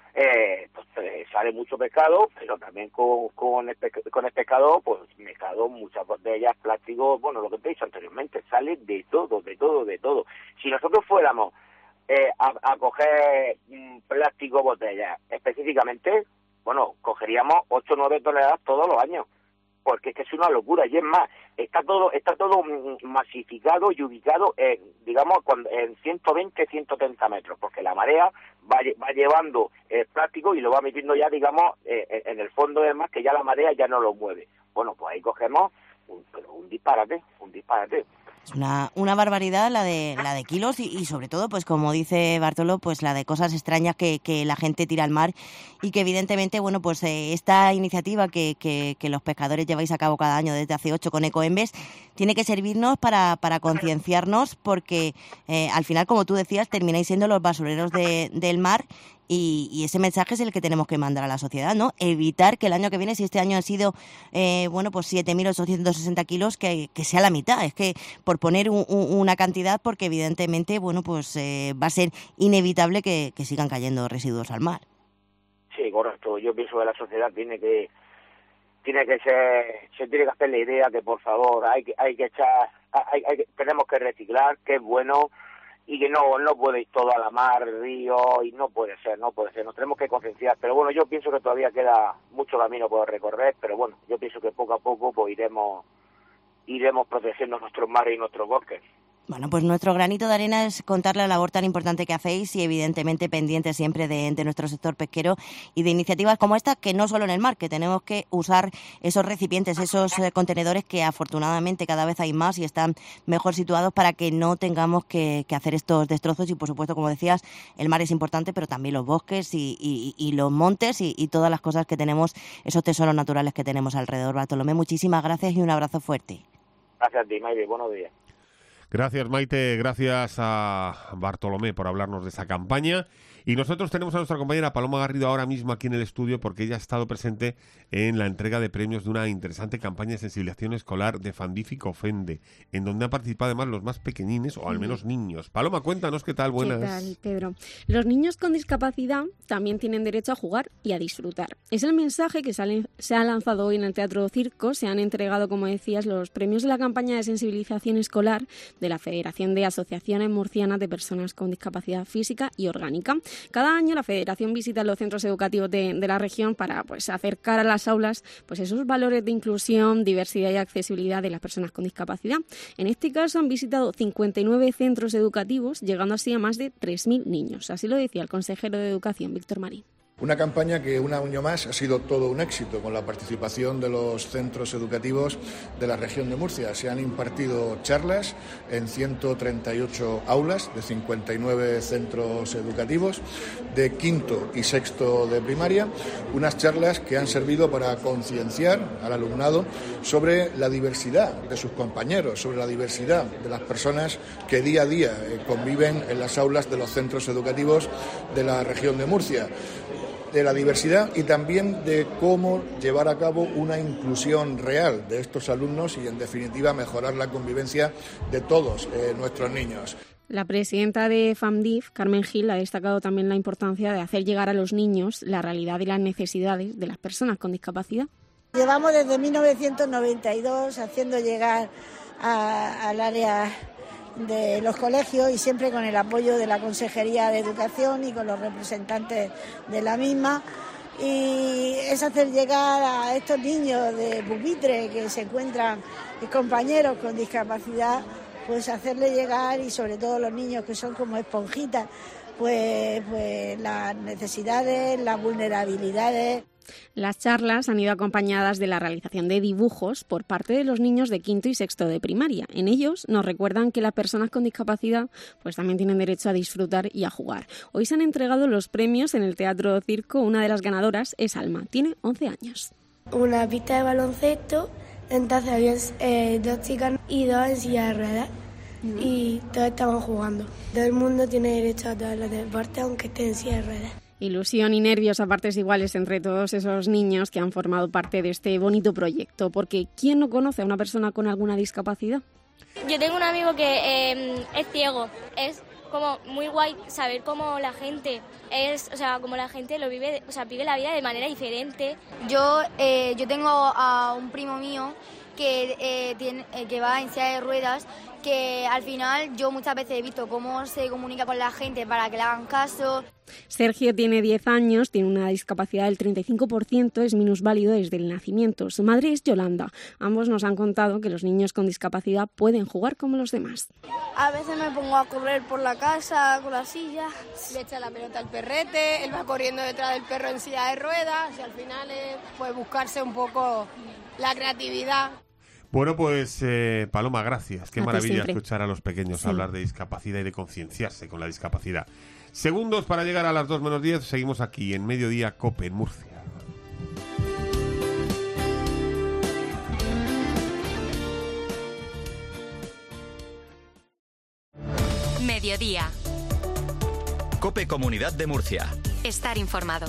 eh, pues eh, sale mucho pescado, pero también con, con, el, con el pescado, pues pescado, muchas botellas, plásticos, bueno, lo que te he dicho anteriormente, sale de todo, de todo, de todo. Si nosotros fuéramos Eh, a, a coger mm, plástico, botellas, específicamente, bueno, cogeríamos ocho o nueve toneladas todos los años, porque es que es una locura, y es más, está todo está todo masificado y ubicado en, digamos, en ciento veinte, ciento treinta metros, porque la marea va, va llevando el plástico y lo va metiendo ya, digamos, eh, en el fondo del mar, que ya la marea ya no lo mueve. Bueno, pues ahí cogemos un, pero un disparate, un disparate. Es una, una barbaridad la de la de kilos y, y sobre todo, pues como dice Bartolo, pues la de cosas extrañas que, que la gente tira al mar y que evidentemente, bueno, pues eh, esta iniciativa que, que, que los pescadores lleváis a cabo cada año desde hace ocho con Ecoembes tiene que servirnos para, para concienciarnos porque eh, al final, como tú decías, termináis siendo los basureros de, del mar. Y, y ese mensaje es el que tenemos que mandar a la sociedad, ¿no? Evitar que el año que viene, si este año han sido, eh, bueno, pues siete mil ochocientos sesenta kilos, que, que sea la mitad. Es que por poner un, un, una cantidad, porque evidentemente, bueno, pues eh, va a ser inevitable que, que sigan cayendo residuos al mar. Sí, correcto. Yo pienso que la sociedad tiene que tiene que ser, se tiene que hacer la idea que, por favor, hay que hay que echar, hay, hay, tenemos que reciclar, que es bueno, y que no no puede ir todo a la mar, río, y no puede ser, no puede ser, nos tenemos que concienciar, pero bueno, yo pienso que todavía queda mucho camino por recorrer, pero bueno, yo pienso que poco a poco pues iremos iremos protegiendo nuestros mares y nuestros bosques. Bueno, pues nuestro granito de arena es contar la labor tan importante que hacéis y evidentemente pendientes siempre de, de nuestro sector pesquero y de iniciativas como esta, que no solo en el mar, que tenemos que usar esos recipientes, esos eh, contenedores que afortunadamente cada vez hay más y están mejor situados para que no tengamos que, que hacer estos destrozos y, por supuesto, como decías, el mar es importante, pero también los bosques y, y, y los montes y, y todas las cosas que tenemos, esos tesoros naturales que tenemos alrededor. Bartolomé, muchísimas gracias y un abrazo fuerte. Gracias a ti, Mayre, buenos días. Gracias, Maite, gracias a Bartolomé por hablarnos de esa campaña. Y nosotros tenemos a nuestra compañera Paloma Garrido ahora mismo aquí en el estudio porque ella ha estado presente en la entrega de premios de una interesante campaña de sensibilización escolar de Fandif y Cofende, en donde han participado además los más pequeñines, o al menos niños. Paloma, cuéntanos qué tal, buenas. ¿Qué tal, Pedro? Los niños con discapacidad también tienen derecho a jugar y a disfrutar. Es el mensaje que se ha lanzado hoy en el Teatro Circo. Se han entregado, como decías, los premios de la campaña de sensibilización escolar de la Federación de Asociaciones Murcianas de Personas con Discapacidad Física y Orgánica. Cada año la Federación visita los centros educativos de, de la región para pues, acercar a las aulas pues, esos valores de inclusión, diversidad y accesibilidad de las personas con discapacidad. En este caso han visitado cincuenta y nueve centros educativos, llegando así a más de tres mil niños. Así lo decía el consejero de Educación, Víctor Marín. Una campaña que un año más ha sido todo un éxito con la participación de los centros educativos de la región de Murcia. Se han impartido charlas en ciento treinta y ocho aulas de cincuenta y nueve centros educativos de quinto y sexto de primaria, unas charlas que han servido para concienciar al alumnado sobre la diversidad de sus compañeros, sobre la diversidad de las personas que día a día conviven en las aulas de los centros educativos de la región de Murcia, de la diversidad y también de cómo llevar a cabo una inclusión real de estos alumnos y, en definitiva, mejorar la convivencia de todos eh, nuestros niños. La presidenta de Fandif, Carmen Gil, ha destacado también la importancia de hacer llegar a los niños la realidad y las necesidades de las personas con discapacidad. Llevamos desde mil novecientos noventa y dos haciendo llegar a, al área de los colegios y siempre con el apoyo de la Consejería de Educación y con los representantes de la misma, y es hacer llegar a estos niños de pupitre que se encuentran compañeros con discapacidad pues hacerle llegar, y sobre todo los niños que son como esponjitas, pues, pues las necesidades, las vulnerabilidades. Las charlas han ido acompañadas de la realización de dibujos por parte de los niños de quinto y sexto de primaria. En ellos nos recuerdan que las personas con discapacidad pues también tienen derecho a disfrutar y a jugar. Hoy se han entregado los premios en el Teatro Circo. Una de las ganadoras es Alma, tiene once años. Una pista de baloncesto, entonces había eh, dos chicas y dos en silla de ruedas. Mm. Y todos estaban jugando. Todo el mundo tiene derecho a todos los deportes, aunque esté en silla de ruedas. Ilusión y nervios a partes iguales entre todos esos niños que han formado parte de este bonito proyecto, porque ¿quién no conoce a una persona con alguna discapacidad? Yo tengo un amigo que eh, es ciego. Es como muy guay saber cómo la gente es, o sea, cómo la gente lo vive, o sea, vive la vida de manera diferente. Yo, eh, yo tengo a un primo mío que eh, tiene, eh, que va en silla de ruedas, que al final yo muchas veces he visto cómo se comunica con la gente para que le hagan caso. Sergio tiene diez años, tiene una discapacidad del treinta y cinco por ciento, es minusválido desde el nacimiento. Su madre es Yolanda. Ambos nos han contado que los niños con discapacidad pueden jugar como los demás. A veces me pongo a correr por la casa con la silla, le echa la pelota al perrete, él va corriendo detrás del perro en silla de ruedas y al final es pues, buscarse un poco la creatividad. Bueno, pues eh, Paloma, gracias. Qué a maravilla escuchar a los pequeños sí. hablar de discapacidad y de concienciarse con la discapacidad. Segundos para llegar a las dos menos diez. Seguimos aquí en Mediodía COPE en Murcia. Mediodía. COPE Comunidad de Murcia. Estar informado.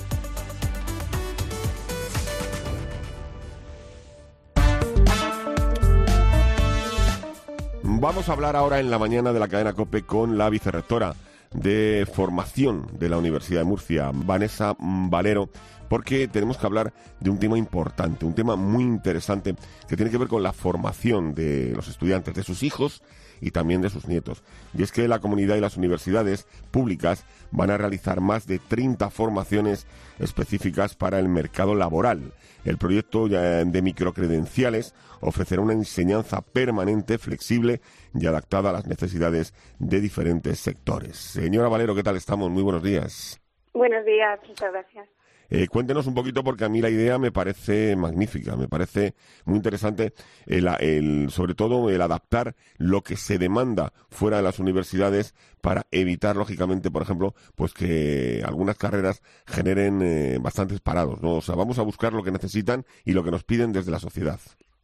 Vamos a hablar ahora en la mañana de la cadena COPE con la vicerrectora de formación de la Universidad de Murcia, Vanessa Valero, porque tenemos que hablar de un tema importante, un tema muy interesante que tiene que ver con la formación de los estudiantes, de sus hijos y también de sus nietos. Y es que la comunidad y las universidades públicas van a realizar más de treinta formaciones específicas para el mercado laboral. El proyecto de microcredenciales ofrecerá una enseñanza permanente, flexible y adaptada a las necesidades de diferentes sectores. Señora Valero, ¿qué tal estamos? Muy buenos días. Buenos días, muchas gracias. Eh, cuéntenos un poquito, porque a mí la idea me parece magnífica, me parece muy interesante, el, el, sobre todo el adaptar lo que se demanda fuera de las universidades para evitar, lógicamente, por ejemplo, pues que algunas carreras generen eh, bastantes parados, ¿no? O sea, vamos a buscar lo que necesitan y lo que nos piden desde la sociedad.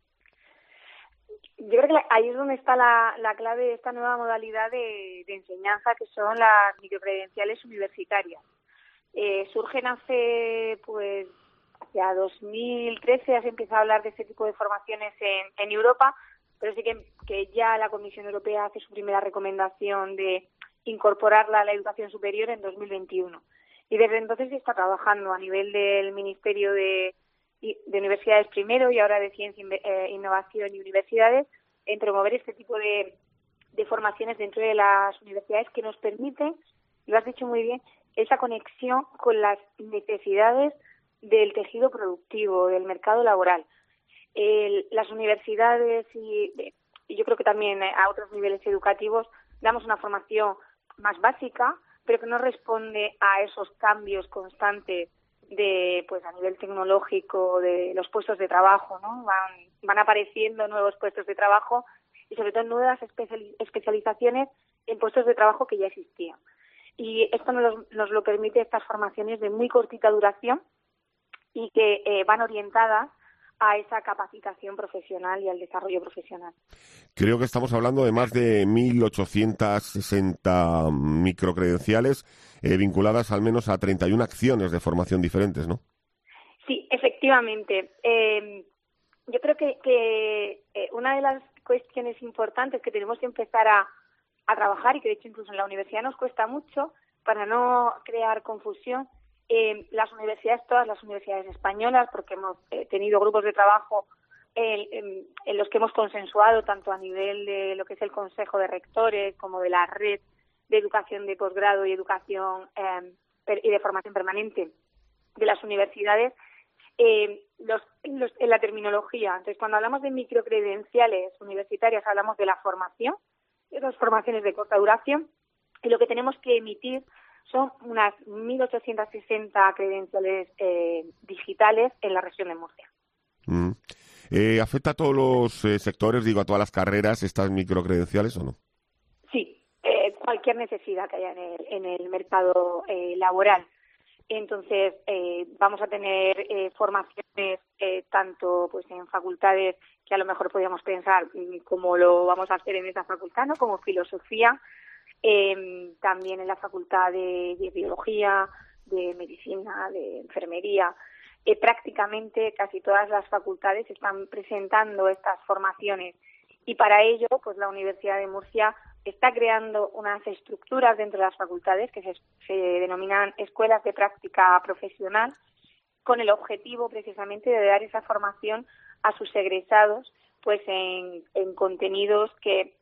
Yo creo que ahí es donde está la, la clave de esta nueva modalidad de, de enseñanza, que son las microcredenciales universitarias. Eh, surgen hace, pues, hacia dos mil trece, ya se empieza a hablar de este tipo de formaciones en, en Europa, pero sí que, que ya la Comisión Europea hace su primera recomendación de incorporarla a la educación superior en dos mil veintiuno. Y desde entonces se está trabajando a nivel del Ministerio de, de Universidades primero y ahora de Ciencia, eh, Innovación y Universidades en promover este tipo de, de formaciones dentro de las universidades que nos permiten, lo has dicho muy bien, esa conexión con las necesidades del tejido productivo, del mercado laboral. El, las universidades y, y yo creo que también a otros niveles educativos damos una formación más básica, pero que no responde a esos cambios constantes de, pues, a nivel tecnológico, de los puestos de trabajo, ¿no? Van, van apareciendo nuevos puestos de trabajo y sobre todo nuevas especializaciones en puestos de trabajo que ya existían. Y esto nos, nos lo permite estas formaciones de muy cortita duración y que eh, van orientadas a esa capacitación profesional y al desarrollo profesional. Creo que estamos hablando de más de mil ochocientas sesenta microcredenciales eh, vinculadas al menos a treinta y una acciones de formación diferentes, ¿no? Sí, efectivamente. Eh, yo creo que, que eh, una de las cuestiones importantes que tenemos que empezar a a trabajar, y que de hecho incluso en la universidad nos cuesta mucho, para no crear confusión, eh, las universidades, todas las universidades españolas, porque hemos eh, tenido grupos de trabajo eh, en, en los que hemos consensuado tanto a nivel de lo que es el Consejo de Rectores como de la Red de Educación de Posgrado y Educación eh, y de Formación Permanente de las universidades, Eh, los, los, en la terminología, entonces cuando hablamos de microcredenciales universitarias hablamos de la formación, de las formaciones de corta duración, y lo que tenemos que emitir son unas mil ochocientas sesenta credenciales eh, digitales en la región de Murcia. Mm. Eh, ¿Afecta a todos los eh, sectores, digo, a todas las carreras, estas microcredenciales o no? Sí, eh, cualquier necesidad que haya en el, en el mercado eh, laboral. Entonces, eh, vamos a tener eh, formaciones eh, tanto pues en facultades que a lo mejor podríamos pensar cómo lo vamos a hacer en esta facultad, ¿no? Como filosofía, eh, también en la facultad de, de biología, de medicina, de enfermería. Eh, prácticamente casi todas las facultades están presentando estas formaciones y para ello, pues la Universidad de Murcia está creando unas estructuras dentro de las facultades que se, se denominan escuelas de práctica profesional con el objetivo precisamente de dar esa formación a sus egresados pues en, en contenidos que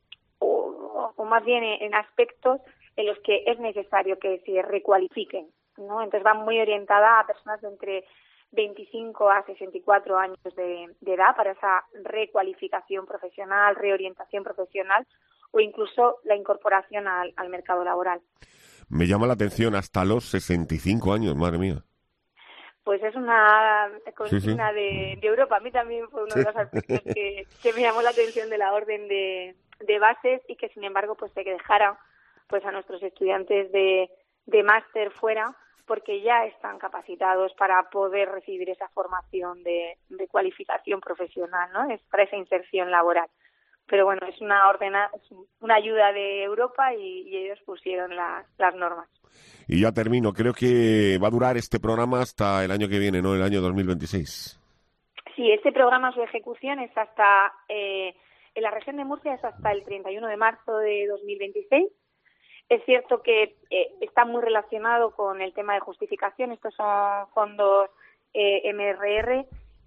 o, o más bien en aspectos en los que es necesario que se recualifiquen, ¿no? Entonces van muy orientadas a personas de entre veinticinco a sesenta y cuatro años de, de edad para esa recualificación profesional, reorientación profesional o incluso la incorporación al, al mercado laboral. Me llama la atención hasta los sesenta y cinco años, madre mía. Pues es una consigna sí, sí. De, de Europa. A mí también fue uno sí. de los aspectos que, que me llamó la atención de la orden de, de bases y que sin embargo pues se dejara pues a nuestros estudiantes de, de máster fuera porque ya están capacitados para poder recibir esa formación de, de cualificación profesional, ¿no? Es para esa inserción laboral. Pero bueno, es una ordena, es una ayuda de Europa y, y ellos pusieron las, las normas. Y ya termino, creo que va a durar este programa hasta el año que viene, ¿no? El año dos mil veintiséis. Sí, este programa, su ejecución es hasta, eh, en la región de Murcia es hasta el treinta y uno de marzo de dos mil veintiséis. Es cierto que eh, está muy relacionado con el tema de justificación. Estos son fondos eh, M R R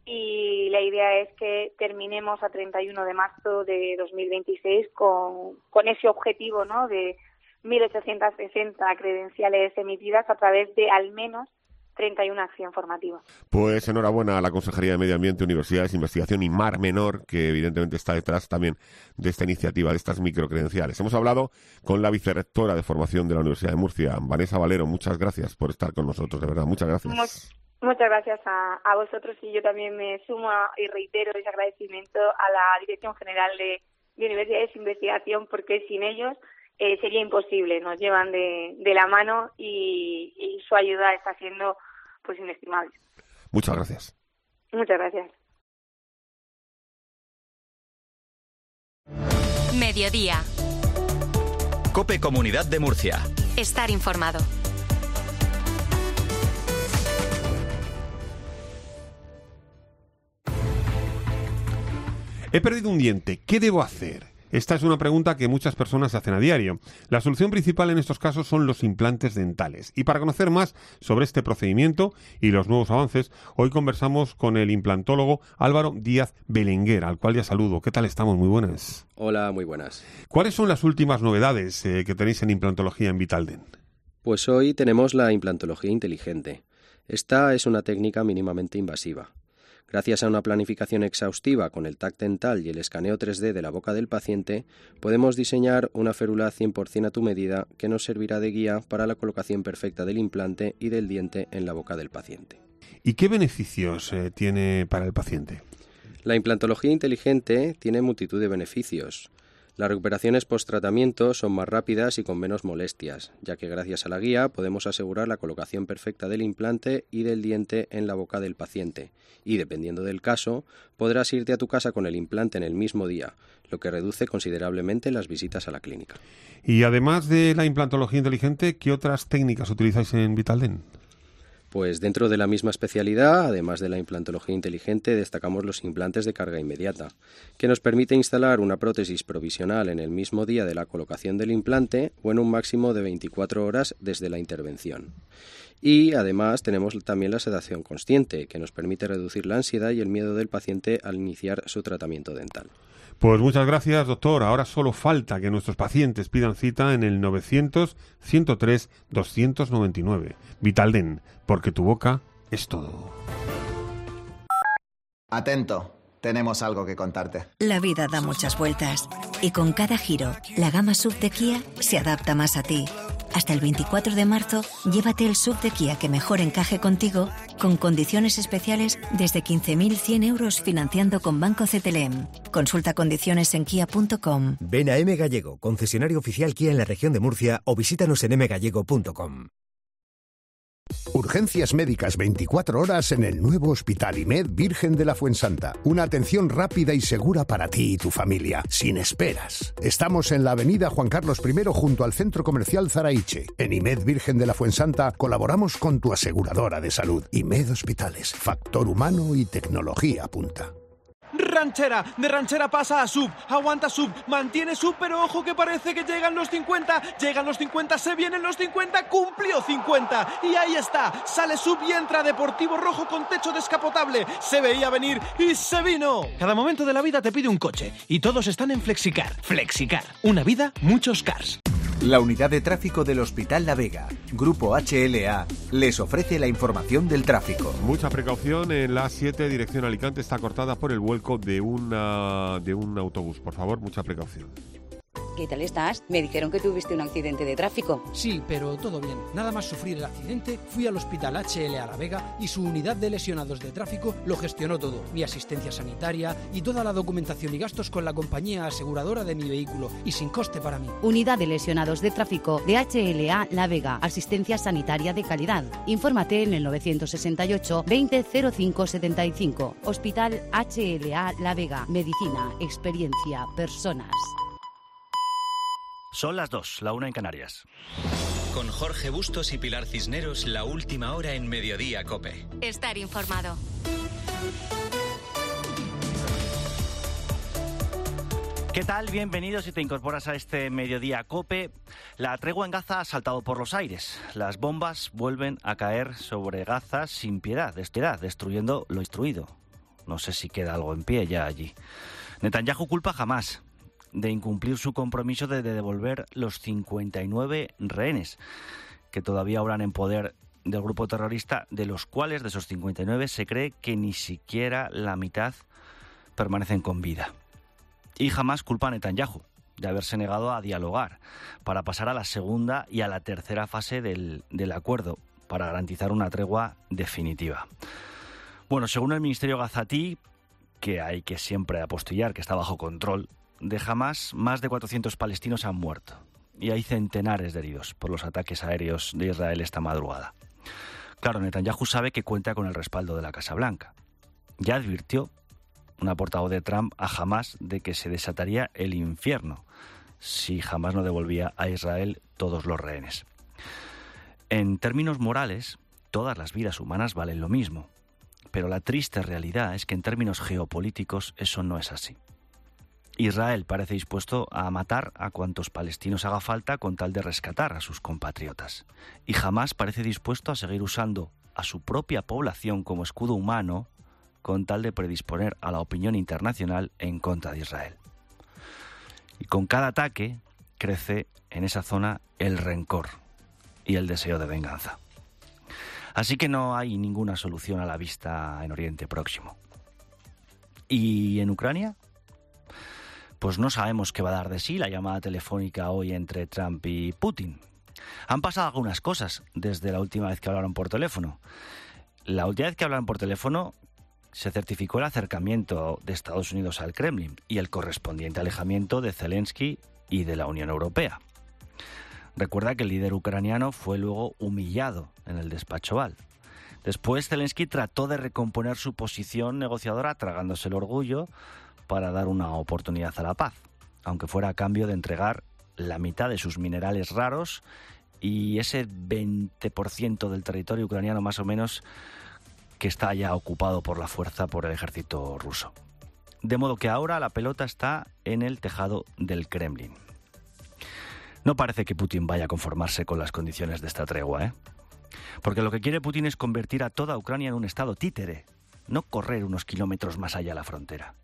y la idea es que terminemos a treinta y uno de marzo de dos mil veintiséis con, con ese objetivo, ¿no? De mil ochocientas sesenta credenciales emitidas a través de al menos treinta y una acción formativa. Pues enhorabuena a la Consejería de Medio Ambiente, Universidades, Investigación y Mar Menor, que evidentemente está detrás también de esta iniciativa, de estas microcredenciales. Hemos hablado con la vicerrectora de Formación de la Universidad de Murcia, Vanessa Valero. Muchas gracias por estar con nosotros, de verdad, muchas gracias. Much, muchas gracias a, a vosotros y yo también me sumo a, y reitero ese agradecimiento a la Dirección General de, de Universidades e Investigación, porque sin ellos Eh, sería imposible, nos llevan de, de la mano y, y su ayuda está siendo pues inestimable. Muchas gracias. Muchas gracias. Mediodía. COPE Comunidad de Murcia. Estar informado. He perdido un diente, ¿qué debo hacer? Esta es una pregunta que muchas personas hacen a diario. La solución principal en estos casos son los implantes dentales. Y para conocer más sobre este procedimiento y los nuevos avances, hoy conversamos con el implantólogo Álvaro Díaz Belenguer, al cual ya saludo. ¿Qué tal estamos? Muy buenas. Hola, muy buenas. ¿Cuáles son las últimas novedades eh, que tenéis en implantología en Vitalden? Pues hoy tenemos la implantología inteligente. Esta es una técnica mínimamente invasiva. Gracias a una planificación exhaustiva con el T A C dental y el escaneo tres D de la boca del paciente, podemos diseñar una férula cien por ciento a tu medida que nos servirá de guía para la colocación perfecta del implante y del diente en la boca del paciente. ¿Y qué beneficios eh, tiene para el paciente? La implantología inteligente tiene multitud de beneficios. Las recuperaciones post-tratamiento son más rápidas y con menos molestias, ya que gracias a la guía podemos asegurar la colocación perfecta del implante y del diente en la boca del paciente, y dependiendo del caso, podrás irte a tu casa con el implante en el mismo día, lo que reduce considerablemente las visitas a la clínica. Y además de la implantología inteligente, ¿qué otras técnicas utilizáis en Vitalden? Pues dentro de la misma especialidad, además de la implantología inteligente, destacamos los implantes de carga inmediata, que nos permite instalar una prótesis provisional en el mismo día de la colocación del implante o en un máximo de veinticuatro horas desde la intervención. Y además tenemos también la sedación consciente, que nos permite reducir la ansiedad y el miedo del paciente al iniciar su tratamiento dental. Pues muchas gracias, doctor. Ahora solo falta que nuestros pacientes pidan cita en el novecientos, ciento tres, doscientos noventa y nueve. Vitalden, porque tu boca es todo. Atento, tenemos algo que contarte. La vida da muchas vueltas y con cada giro, la gama S U V de Kia se adapta más a ti. Hasta el veinticuatro de marzo, llévate el S U V de Kia que mejor encaje contigo, con condiciones especiales desde quince mil cien euros financiando con Banco C T L M. Consulta condiciones en kia punto com. Ven a M Gallego, concesionario oficial Kia en la región de Murcia, o visítanos en m gallego punto com. Urgencias médicas veinticuatro horas en el nuevo Hospital IMED Virgen de la Fuensanta. Una atención rápida y segura para ti y tu familia, sin esperas. Estamos en la avenida Juan Carlos primero junto al Centro Comercial Zaraiche. En IMED Virgen de la Fuensanta colaboramos con tu aseguradora de salud. IMED Hospitales, factor humano y tecnología punta. Ranchera, de ranchera pasa a sub, aguanta sub, mantiene sub, pero ojo que parece que llegan los cincuenta, llegan los cincuenta, se vienen los cincuenta, cumplió cincuenta, y ahí está, sale sub y entra Deportivo Rojo con techo descapotable, se veía venir y se vino. Cada momento de la vida te pide un coche, y todos están en Flexicar. Flexicar, una vida, muchos cars. La unidad de tráfico del Hospital La Vega, Grupo H L A, les ofrece la información del tráfico. Mucha precaución en la A siete, dirección Alicante, está cortada por el vuelco de, una, de un autobús. Por favor, mucha precaución. ¿Qué tal estás? Me dijeron que tuviste un accidente de tráfico. Sí, pero todo bien. Nada más sufrir el accidente, fui al Hospital H L A La Vega y su unidad de lesionados de tráfico lo gestionó todo. Mi asistencia sanitaria y toda la documentación y gastos con la compañía aseguradora de mi vehículo y sin coste para mí. Unidad de lesionados de tráfico de H L A La Vega. Asistencia sanitaria de calidad. Infórmate en el novecientos sesenta y ocho veinte cero cinco setenta y cinco. Hospital H L A La Vega. Medicina, experiencia, personas. Son las dos, la una en Canarias. Con Jorge Bustos y Pilar Cisneros, la última hora en Mediodía COPE. Estar informado. ¿Qué tal? Bienvenidos si te incorporas a este Mediodía COPE. La tregua en Gaza ha saltado por los aires. Las bombas vuelven a caer sobre Gaza sin piedad, despiedad, destruyendo lo instruido. No sé si queda algo en pie ya allí. Netanyahu culpa a Hamás de incumplir su compromiso de devolver los cincuenta y nueve rehenes que todavía obran en poder del grupo terrorista, de los cuales, de esos cincuenta y nueve, se cree que ni siquiera la mitad permanecen con vida. Y Hamás culpa a Netanyahu de haberse negado a dialogar para pasar a la segunda y a la tercera fase del, del acuerdo, para garantizar una tregua definitiva. Bueno, según el Ministerio Gazatí, que hay que siempre apostillar que está bajo control de Hamás, más de cuatrocientos palestinos han muerto y hay centenares de heridos por los ataques aéreos de Israel esta madrugada. Claro, Netanyahu sabe que cuenta con el respaldo de la Casa Blanca. Ya advirtió una portavoz de Trump a Hamás de que se desataría el infierno si Hamás no devolvía a Israel todos los rehenes. En términos morales, todas las vidas humanas valen lo mismo, pero la triste realidad es que en términos geopolíticos eso no es así. Israel parece dispuesto a matar a cuantos palestinos haga falta con tal de rescatar a sus compatriotas. Y Hamás parece dispuesto a seguir usando a su propia población como escudo humano con tal de predisponer a la opinión internacional en contra de Israel. Y con cada ataque crece en esa zona el rencor y el deseo de venganza. Así que no hay ninguna solución a la vista en Oriente Próximo. ¿Y en Ucrania? Pues no sabemos qué va a dar de sí la llamada telefónica hoy entre Trump y Putin. Han pasado algunas cosas desde la última vez que hablaron por teléfono. La última vez que hablaron por teléfono se certificó el acercamiento de Estados Unidos al Kremlin y el correspondiente alejamiento de Zelensky y de la Unión Europea. Recuerda que el líder ucraniano fue luego humillado en el despacho Oval. Después Zelensky trató de recomponer su posición negociadora tragándose el orgullo para dar una oportunidad a la paz, aunque fuera a cambio de entregar la mitad de sus minerales raros y ese veinte por ciento del territorio ucraniano más o menos que está ya ocupado por la fuerza por el ejército ruso. De modo que ahora la pelota está en el tejado del Kremlin. No parece que Putin vaya a conformarse con las condiciones de esta tregua, ¿eh? Porque lo que quiere Putin es convertir a toda Ucrania en un estado títere, no correr unos kilómetros más allá de la frontera.